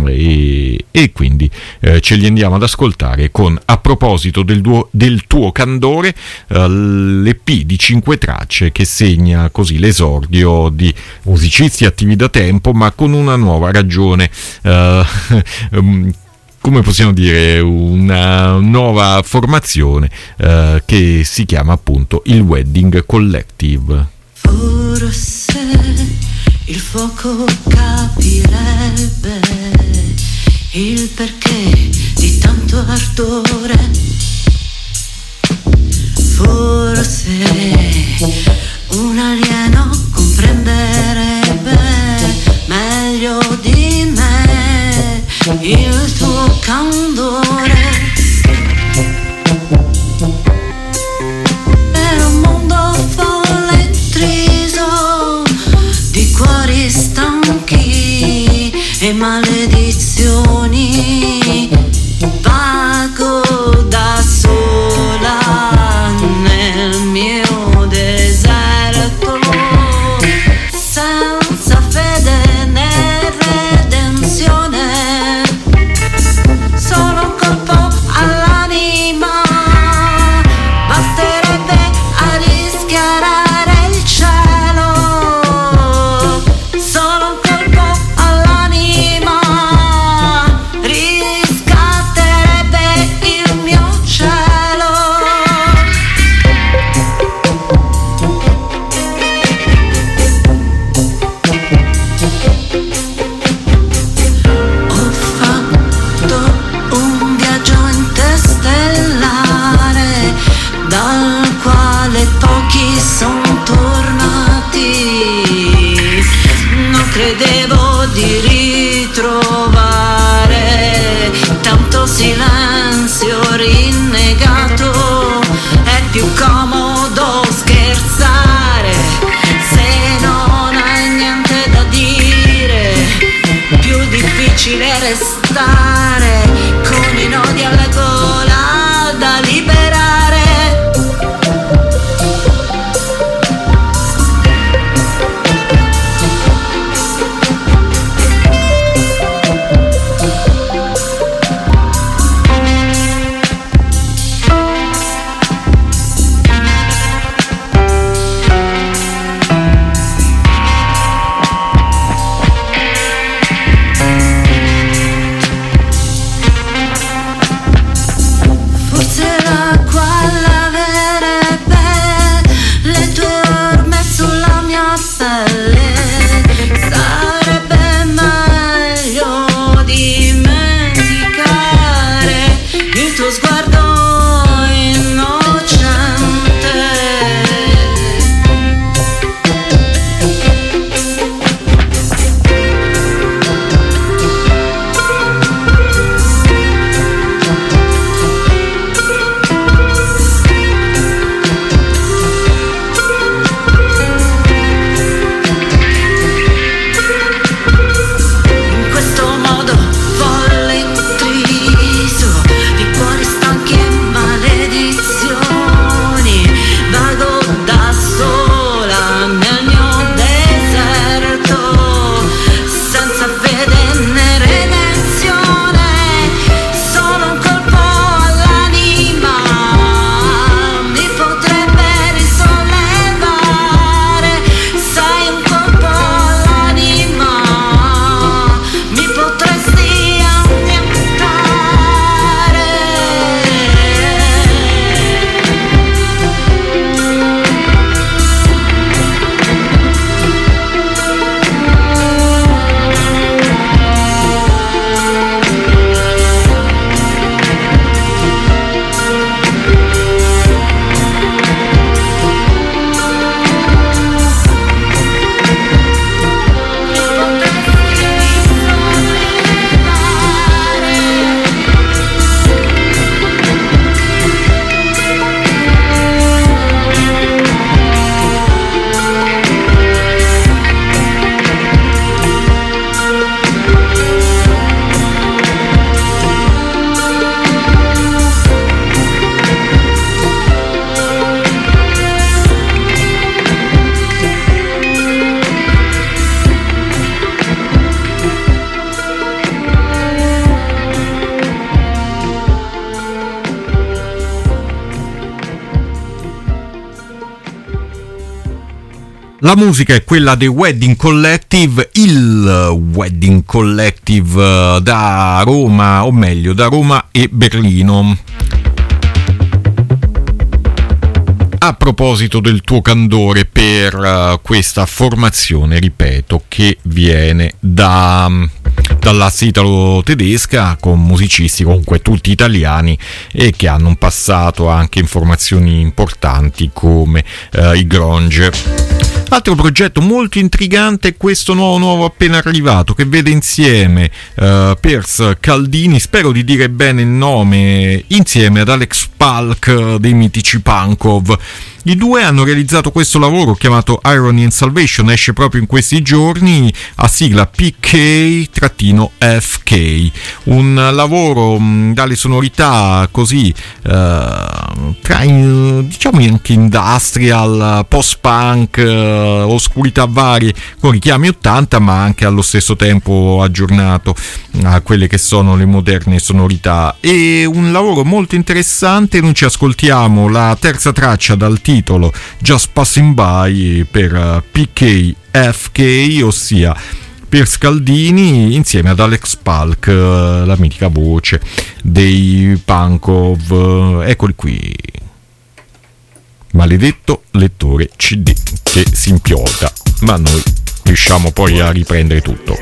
e quindi ce li andiamo ad ascoltare con A proposito del tuo candore, l'EP di 5 tracce che segna così l'esordio di musicisti attivi da tempo ma con una nuova ragione, come possiamo dire, una nuova formazione che si chiama appunto il Wedding Collective. Forse il fuoco capirebbe il perché di tanto ardore. Forse un alieno comprenderebbe meglio di me il tuo candore. Era un mondo folle intriso di cuori stanchi e maledizioni. Vago da sola nel mio deserto, senza fede né redenzione, solo un colpo all'anima basterebbe a rischiarare il cielo, solo un colpo all'anima La musica è quella dei Wedding Collective, il Wedding Collective da Roma, o meglio da Roma e Berlino. A proposito del tuo candore per questa formazione, ripeto, che viene dall'asse italo-tedesca, con musicisti comunque tutti italiani e che hanno un passato anche in formazioni importanti come i grunge. Altro progetto molto intrigante è questo nuovo appena arrivato, che vede insieme Piers Caldini, spero di dire bene il nome, insieme ad Alex Palk dei mitici Pankov. I due hanno realizzato questo lavoro chiamato Irony and Salvation, esce proprio in questi giorni a sigla PK-FK, un lavoro dalle sonorità così diciamo anche industrial, post-punk, oscurità varie, con richiami 80 ma anche allo stesso tempo aggiornato a quelle che sono le moderne sonorità. E un lavoro molto interessante. Non ci ascoltiamo la terza traccia dal titolo Just Passing By per PK-FK, ossia Piers Caldini insieme ad Alex Palk, la mitica voce dei Pankov. Eccoli qui, maledetto lettore CD che si impiota, ma noi riusciamo poi a riprendere tutto.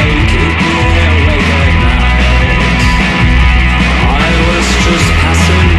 Passing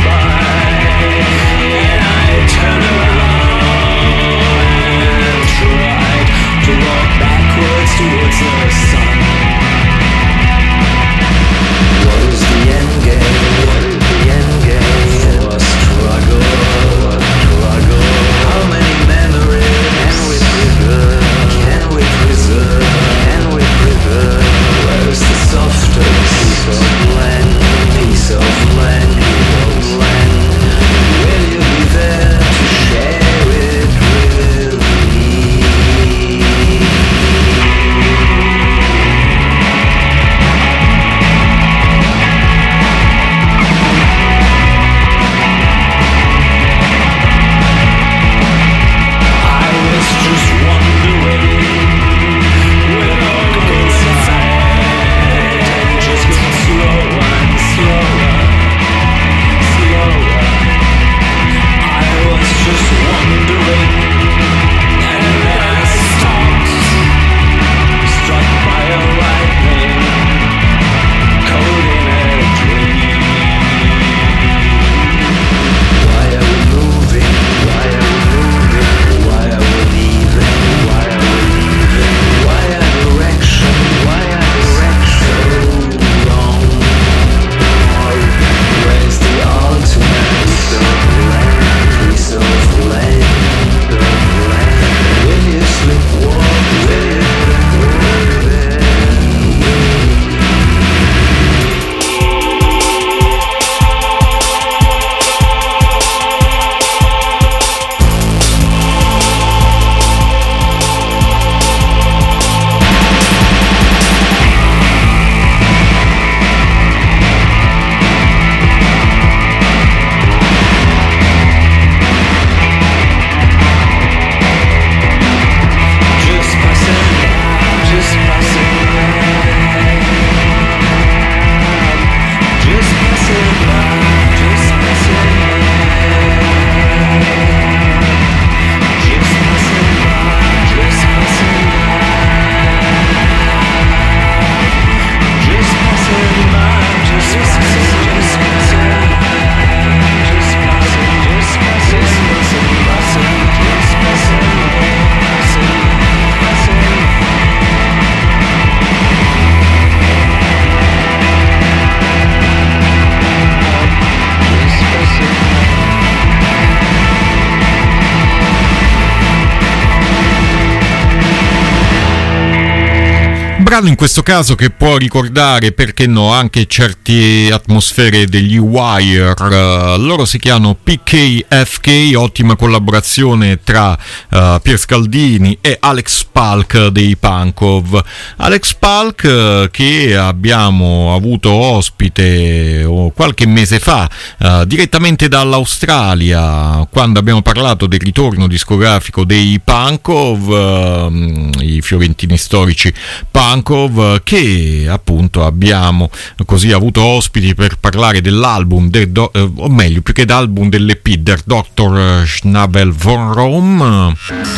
brano in questo caso che può ricordare, perché no, anche certe atmosfere degli Wire. Loro si chiamano PKFK, ottima collaborazione tra Pier Scaldini e Alex Palk dei Pankov. Alex Palk che abbiamo avuto ospite qualche mese fa direttamente dall'Australia, quando abbiamo parlato del ritorno discografico dei Pankov, i fiorentini storici Pankov, che appunto abbiamo così avuto ospiti per parlare dell'album, o meglio, più che d'album, dell'EP Der Dr. Schnabel von Rom.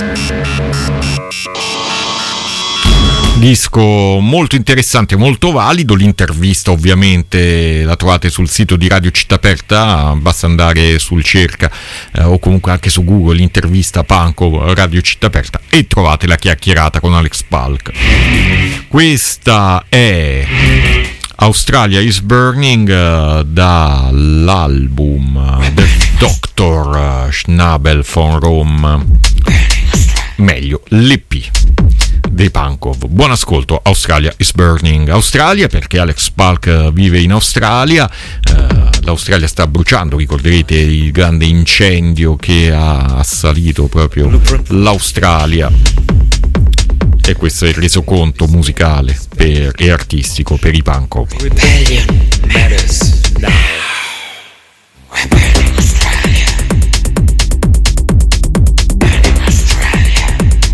Disco molto interessante, molto valido. L'intervista ovviamente la trovate sul sito di Radio Città Aperta, basta andare sul cerca o comunque anche su Google l'intervista Pankov Radio Città Aperta e trovate la chiacchierata con Alex Palk. Questa è Australia is Burning dall'album The Dr. Schnabel von Rom, meglio l'EP dei Pankov. Buon ascolto. Australia is Burning. Australia perché Alex Palk vive in Australia. L'Australia sta bruciando, ricorderete il grande incendio che ha assalito proprio l'Australia, e questo è il resoconto musicale e artistico per i Pankov. Rebellion matters now. We're burning Australia. Burning Australia.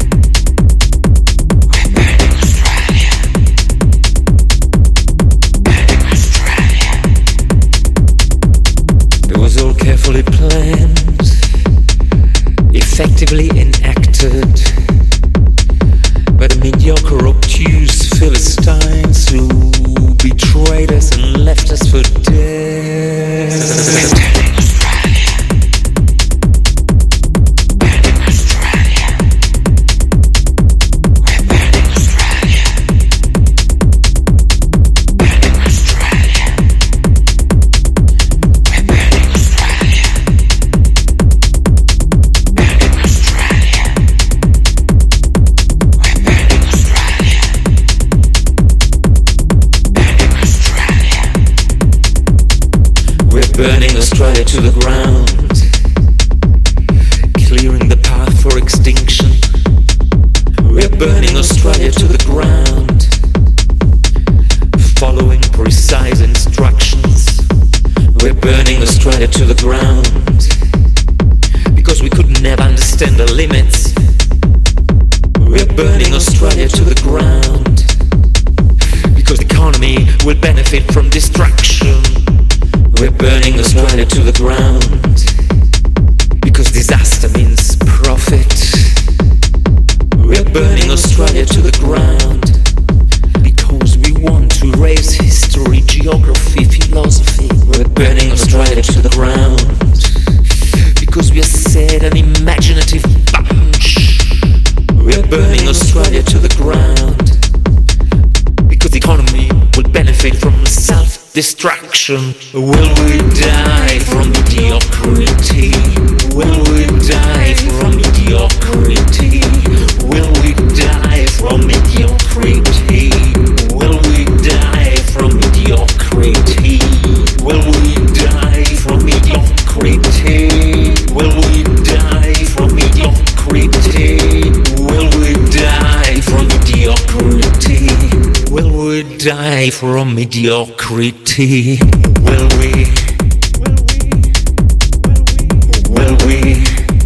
We're burning Australia. Burning Australia. It was all carefully planned, effectively enacted by the mediocre, obtuse Philistines who betrayed us and left us for dead. Burning Australia. Burning Australia. We're burning Australia. Burning Australia. We're burning Australia. Burning Australia. We're burning Australia. Burning Australia. We're burning Australia to the ground, clearing the path for extinction. We're burning Australia to the ground, following precise instructions. We're burning Australia to the ground, because we could never understand the limits. We're burning Australia to the ground, because the economy will benefit from destruction. We're burning Australia to the ground, because disaster means profit. We're burning Australia to the ground, because we want to erase history, geography, philosophy. We're burning Australia to the ground, because we are sad and imaginative bunch. We're burning Australia to the ground, because the economy will benefit from self-destruction. Will we die from mediocrity? Will we die from mediocrity? Will we die from mediocrity? Will we die from mediocrity? Will we die from mediocrity? Will we die from mediocrity? Will we die from mediocrity? Will we die from mediocrity? Will we? Will we?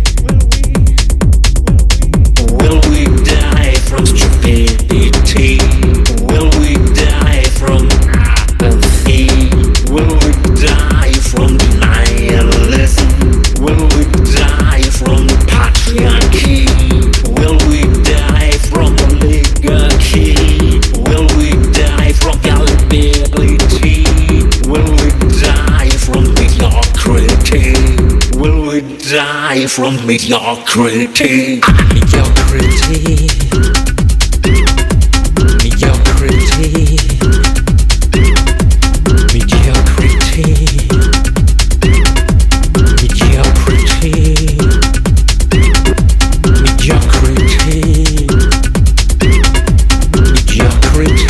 Will we die from stupidity? Will we die from apathy? Will we die from denialism? Will we die from patriarchy? Will we die from oligarchy? Will we die from gullibility? Will we die from mediocrity? Will we die from mediocrity? Mediocrity. Mediocrity. Mediocrity. Mediocrity. Mediocrity. Mediocrity.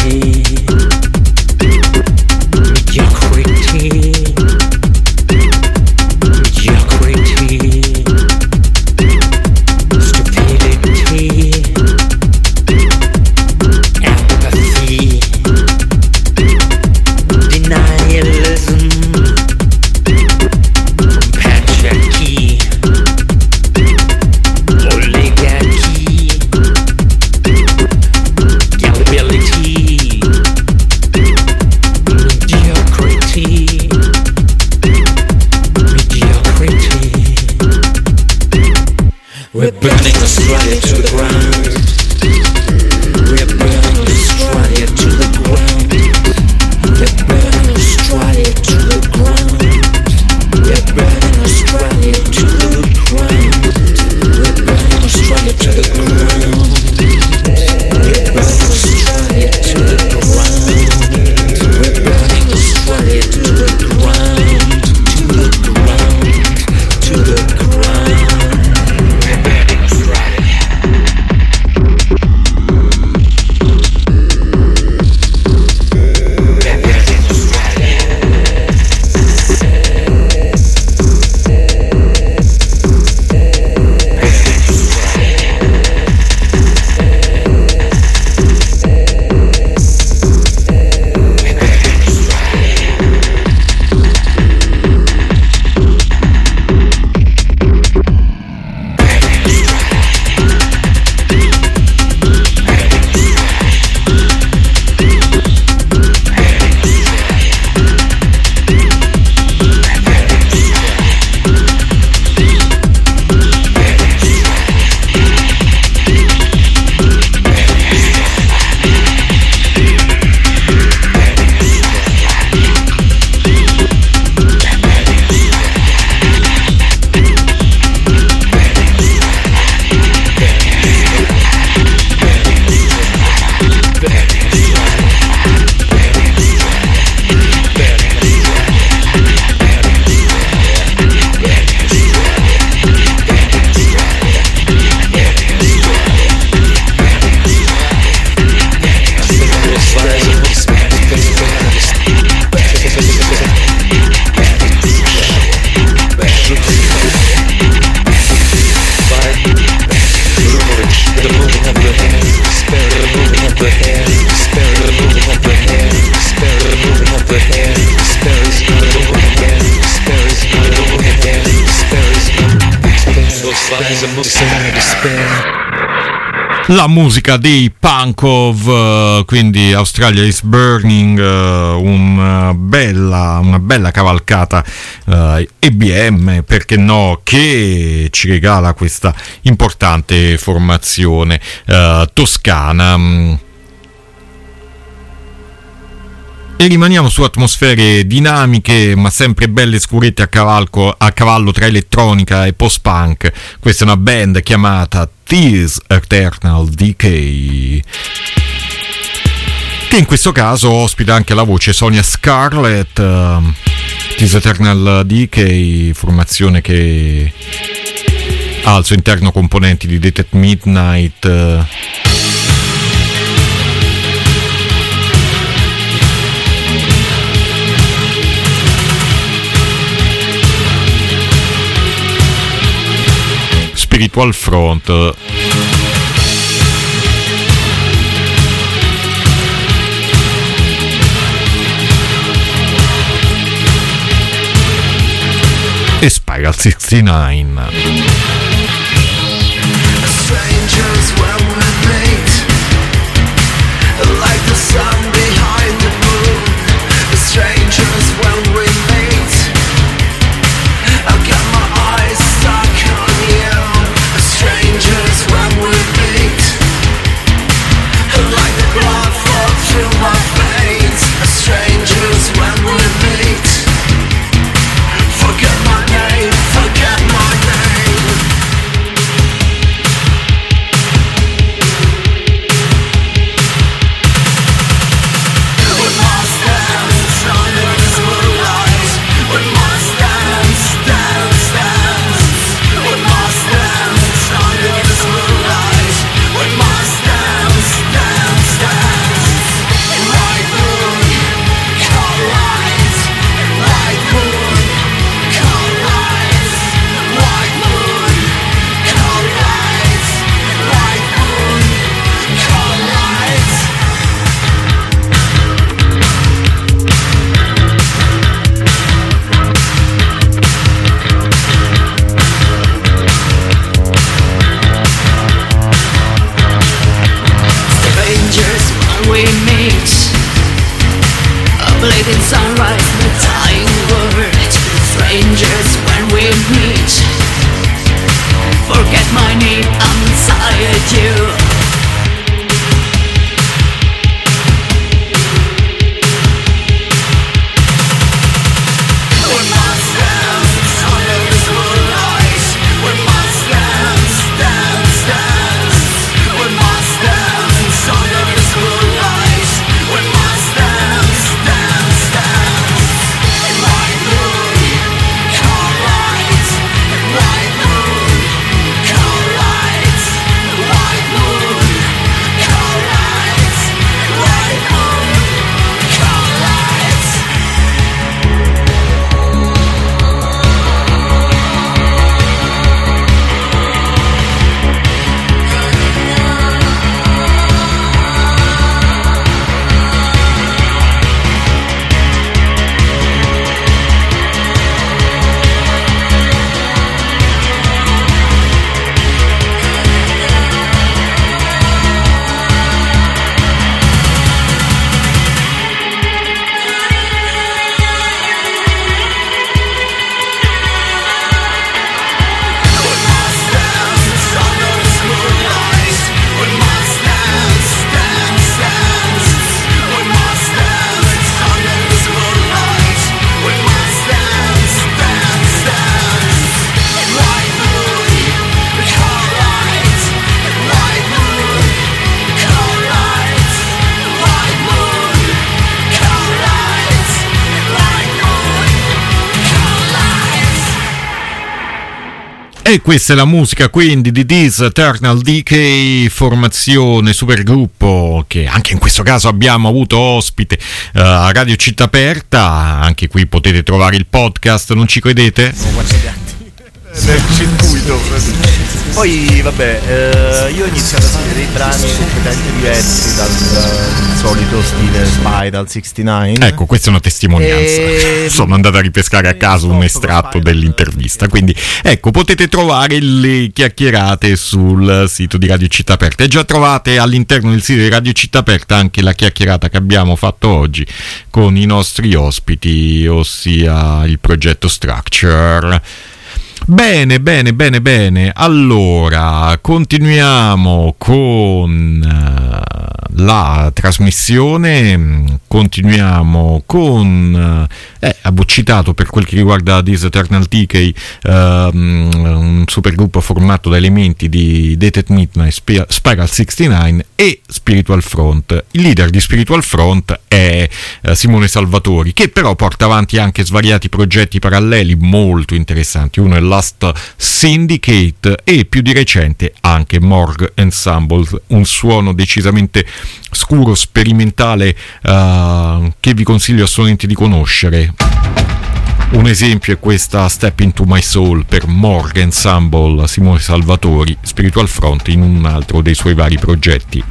We're burning Australia to the ground. We're burning Australia to the ground. We're burning Australia to the ground. We're burning Australia to the ground. We're burning Australia to the ground. We're burning Australia to the ground. We're burning Australia to the ground. To the ground. To the ground. We're burning Australia. La musica dei Punkov, quindi Australia is Burning, una bella cavalcata EBM, perché no, che ci regala questa importante formazione toscana. E rimaniamo su atmosfere dinamiche, ma sempre belle scurette a cavallo tra elettronica e post-punk. Questa è una band chiamata This Eternal Decay, che in questo caso ospita anche la voce Sonia Scarlett. This Eternal Decay, formazione che ha al suo interno componenti di Dead at Midnight, Spiritual Front, e Spiral 69. Forget my name, forget my name. E questa è la musica quindi di This Eternal Decay, formazione, supergruppo che anche in questo caso abbiamo avuto ospite a Radio Città Aperta. Anche qui potete trovare il podcast, non ci credete? Nel circuito. Poi vabbè, io ho iniziato a scrivere dei brani completamente diversi dal solito stile Spiral 69. Ecco, questa è una testimonianza. Sono andato a ripescare a caso un estratto dell'intervista, quindi ecco, potete trovare le chiacchierate sul sito di Radio Città Aperta, e già trovate all'interno del sito di Radio Città Aperta anche la chiacchierata che abbiamo fatto oggi con i nostri ospiti, ossia il progetto Structure. Bene, allora continuiamo con la trasmissione, avevo citato per quel che riguarda This Eternal Decay un supergruppo formato da elementi di Dated Midnight, Spiral 69 e Spiritual Front. Il leader di Spiritual Front è Simone Salvatori, che però porta avanti anche svariati progetti paralleli molto interessanti. Uno è Last Syndicate e più di recente anche Morgue Ensemble, un suono decisamente scuro, sperimentale, che vi consiglio assolutamente di conoscere. Un esempio è questa Step Into My Soul per Morgue Ensemble, Simone Salvatori, Spiritual Front in un altro dei suoi vari progetti.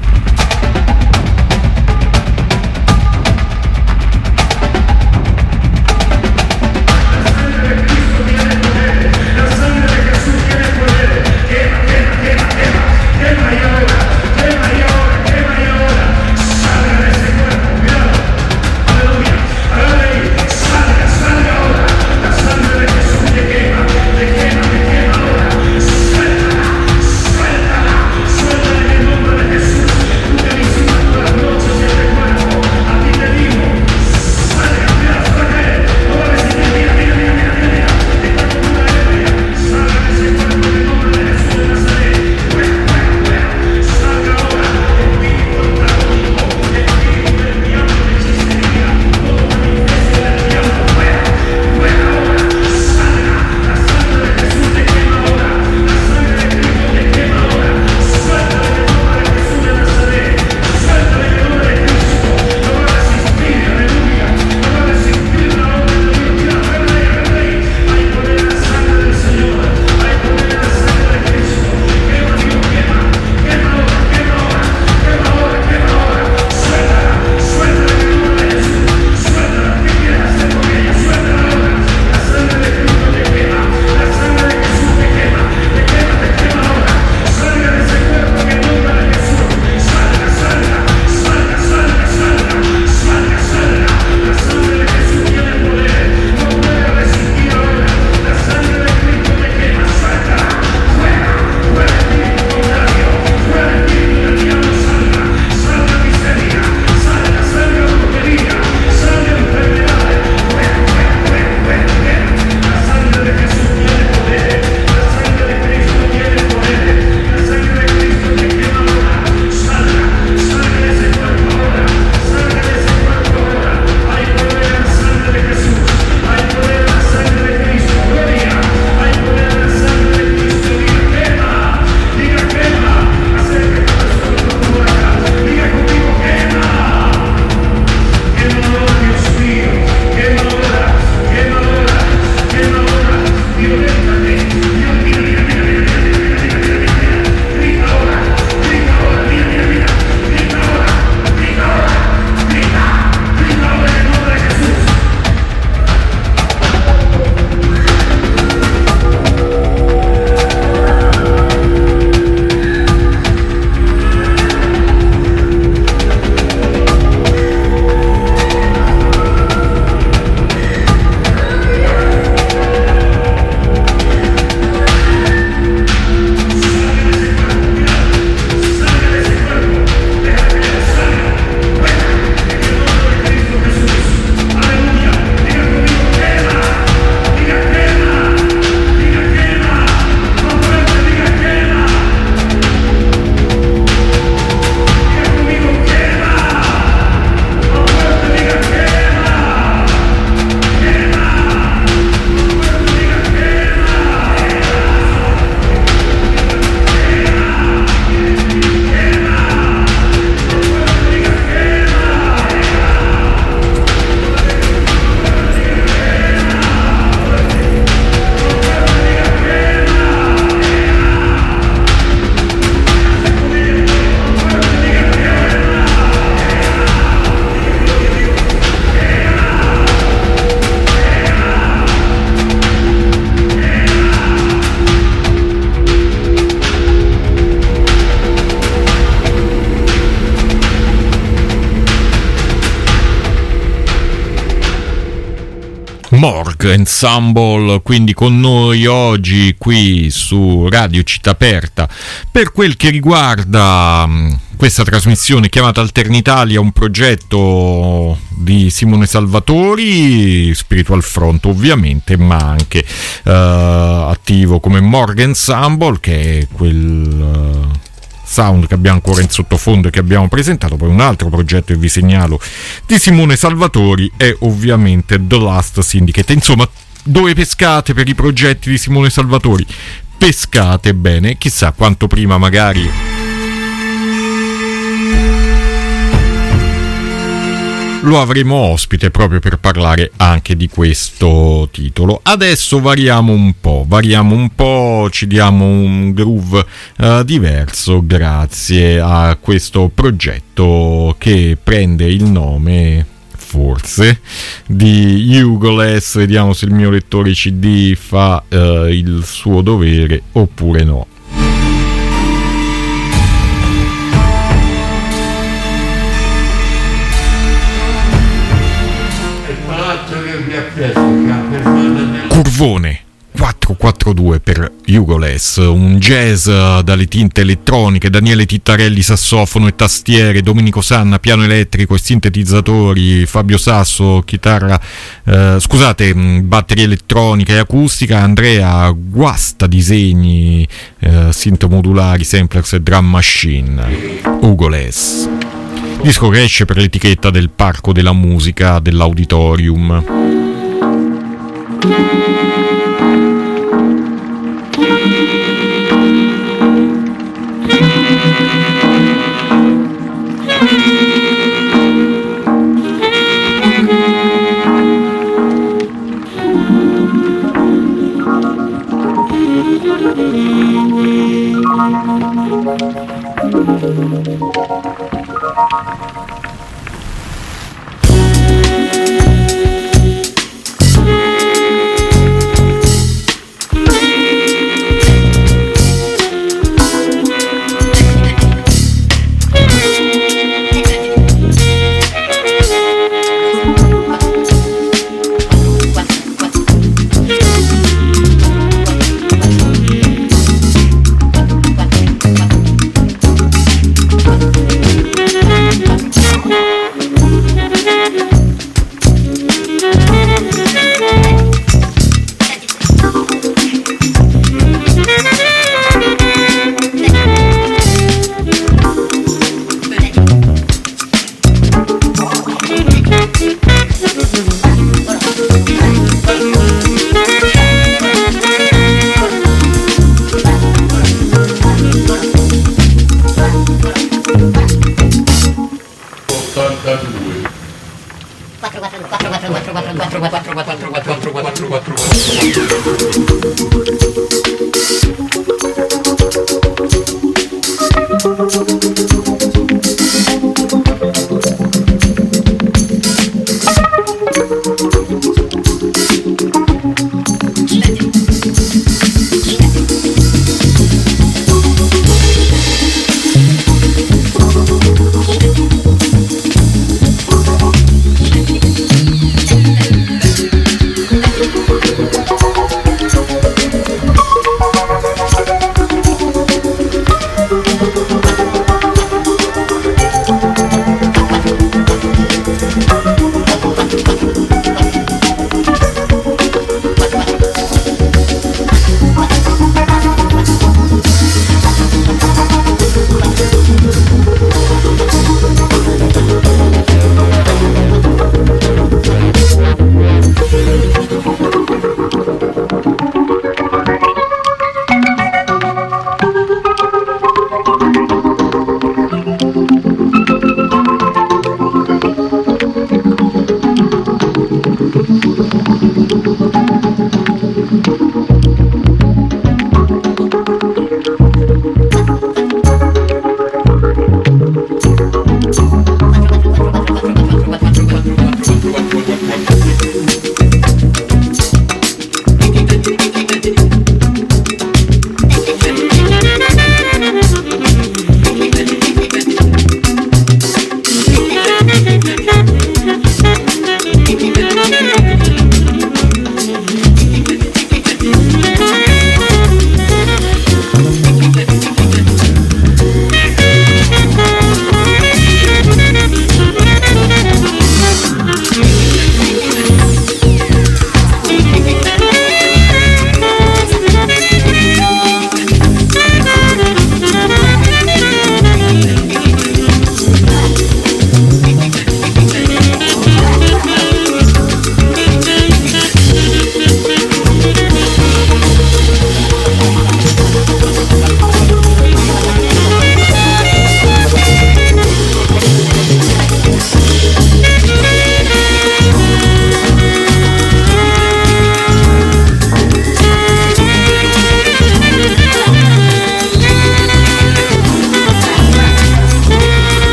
Morg Ensemble, quindi con noi oggi qui su Radio Città Aperta per quel che riguarda questa trasmissione chiamata Alternitalia, un progetto di Simone Salvatori, Spiritual Front ovviamente, ma anche attivo come Morg Ensemble, che è quel sound che abbiamo ancora in sottofondo e che abbiamo presentato. Poi un altro progetto che vi segnalo di Simone Salvatori è ovviamente The Last Syndicate. Insomma, dove pescate per i progetti di Simone Salvatori? Pescate bene, chissà quanto prima magari lo avremo ospite proprio per parlare anche di questo titolo. Adesso variamo un po', ci diamo un groove diverso grazie a questo progetto che prende il nome, forse, di Hugoless. Vediamo se il mio lettore CD fa il suo dovere oppure no. Curvone 442 per Hugoless, un jazz dalle tinte elettroniche, Daniele Tittarelli sassofono e tastiere, Domenico Sanna piano elettrico e sintetizzatori, Fabio Sasso chitarra, batteria elettronica e acustica, Andrea Guasta disegni, synth modulari, samplers e drum machine. Hugoless, disco che esce per l'etichetta del Parco della Musica dell'Auditorium.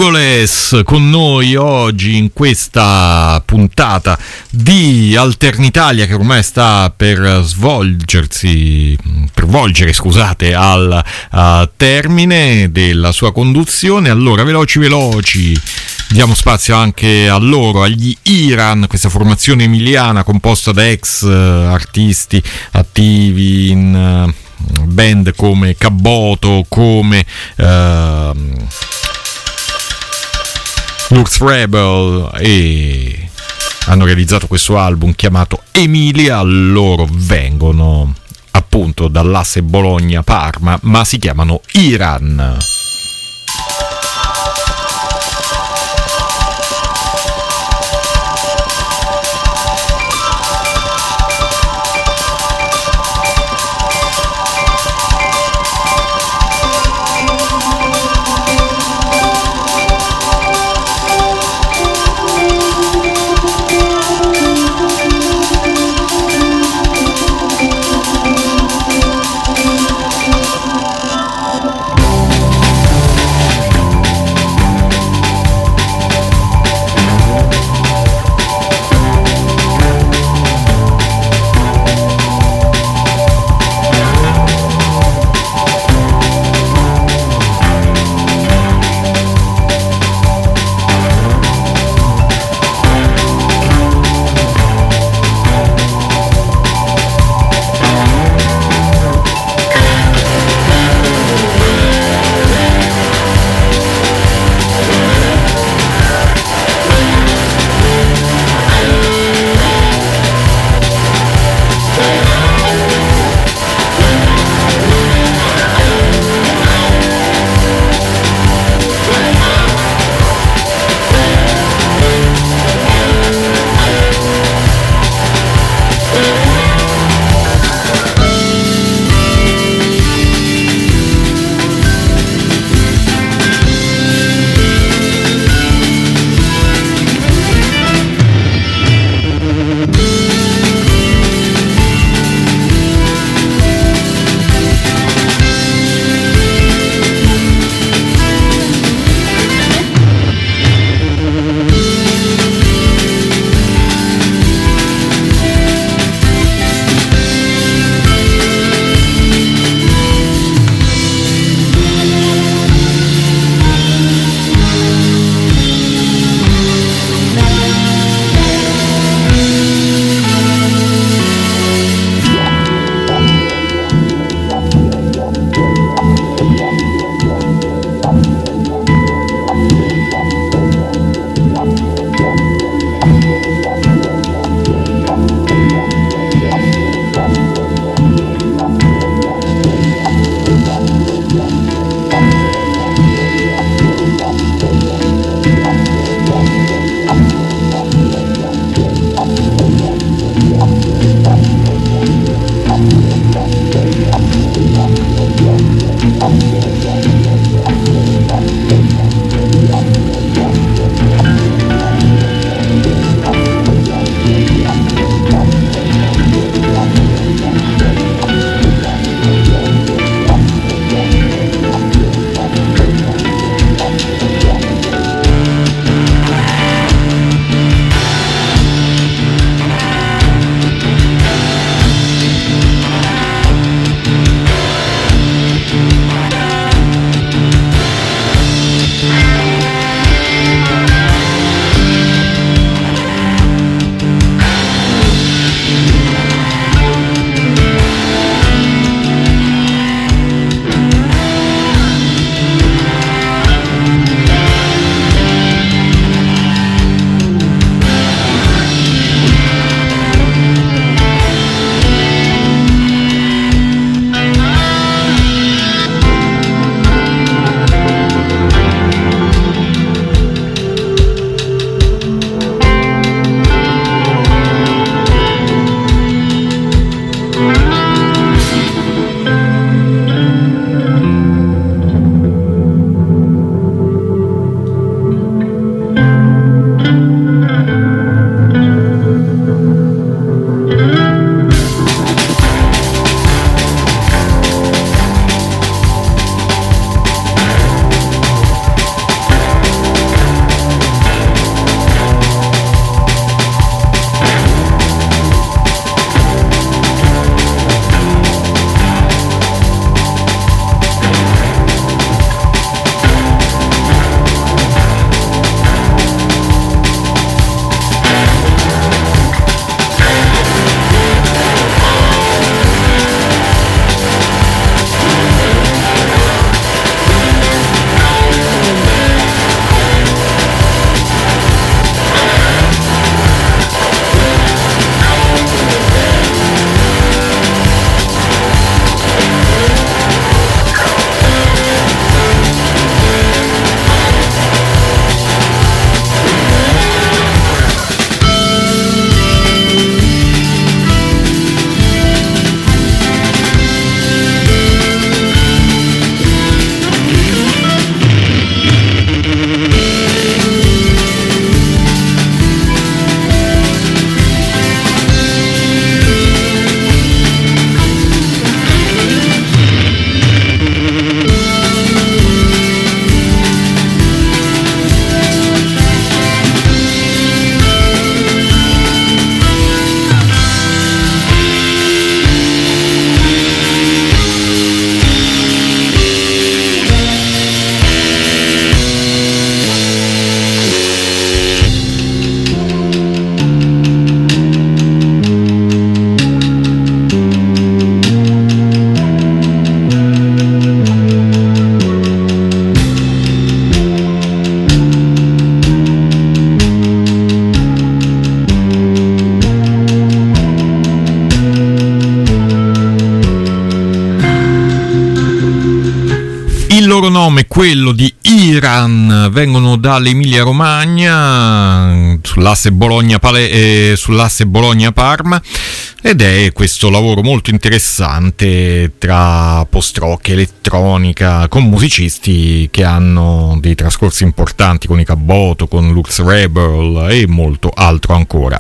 Ugoles con noi oggi in questa puntata di Alternitalia che ormai sta per volgere al termine della sua conduzione. Allora, veloci, diamo spazio anche a loro, agli Iran, questa formazione emiliana composta da ex artisti attivi in band come Caboto, come Lurz Rebel, e hanno realizzato questo album chiamato Emilia. Loro vengono appunto dall'asse Bologna-Parma, ma si chiamano Iran. loro nome è quello di Iran, vengono dall'Emilia Romagna, sull'asse Bologna-Parma, ed è questo lavoro molto interessante tra post-rock e elettronica, con musicisti che hanno dei trascorsi importanti con i Caboto, con Lux Rebel e molto altro ancora.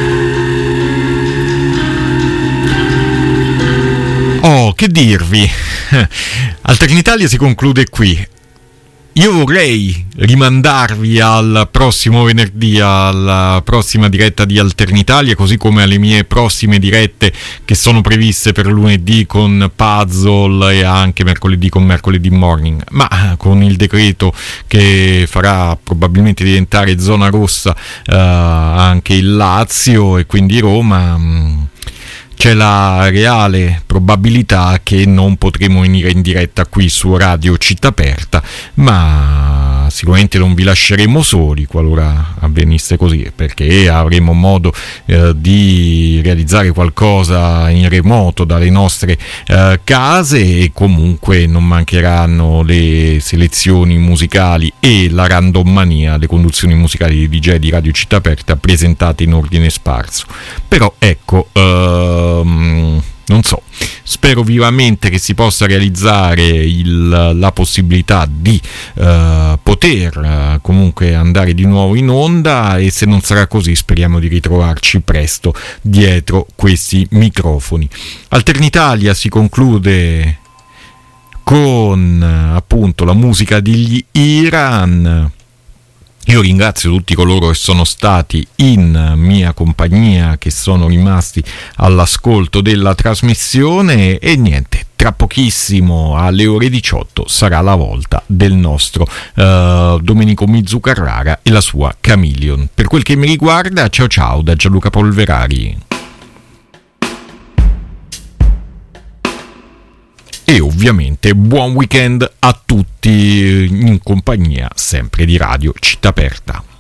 Oh, che dirvi, Alternitalia si conclude qui. Io vorrei rimandarvi al prossimo venerdì, alla prossima diretta di Alternitalia, così come alle mie prossime dirette che sono previste per lunedì con Puzzle e anche mercoledì con Mercoledì Morning, ma con il decreto che farà probabilmente diventare zona rossa anche il Lazio e quindi Roma, c'è la reale probabilità che non potremo venire in diretta qui su Radio Città Aperta, ma sicuramente non vi lasceremo soli qualora avvenisse così, perché avremo modo di realizzare qualcosa in remoto dalle nostre case, e comunque non mancheranno le selezioni musicali e la randomania, le conduzioni musicali di DJ di Radio Città Aperta presentate in ordine sparso. Però ecco, non so, spero vivamente che si possa realizzare la possibilità di poter comunque andare di nuovo in onda, e se non sarà così speriamo di ritrovarci presto dietro questi microfoni. Alternitalia si conclude con appunto la musica degli Iran. Io ringrazio tutti coloro che sono stati in mia compagnia, che sono rimasti all'ascolto della trasmissione, e niente, tra pochissimo alle ore 18 sarà la volta del nostro Domenico Mizzucarrara e la sua Chameleon. Per quel che mi riguarda, ciao ciao da Gianluca Polverari. E ovviamente buon weekend a tutti, in compagnia sempre di Radio Città Aperta.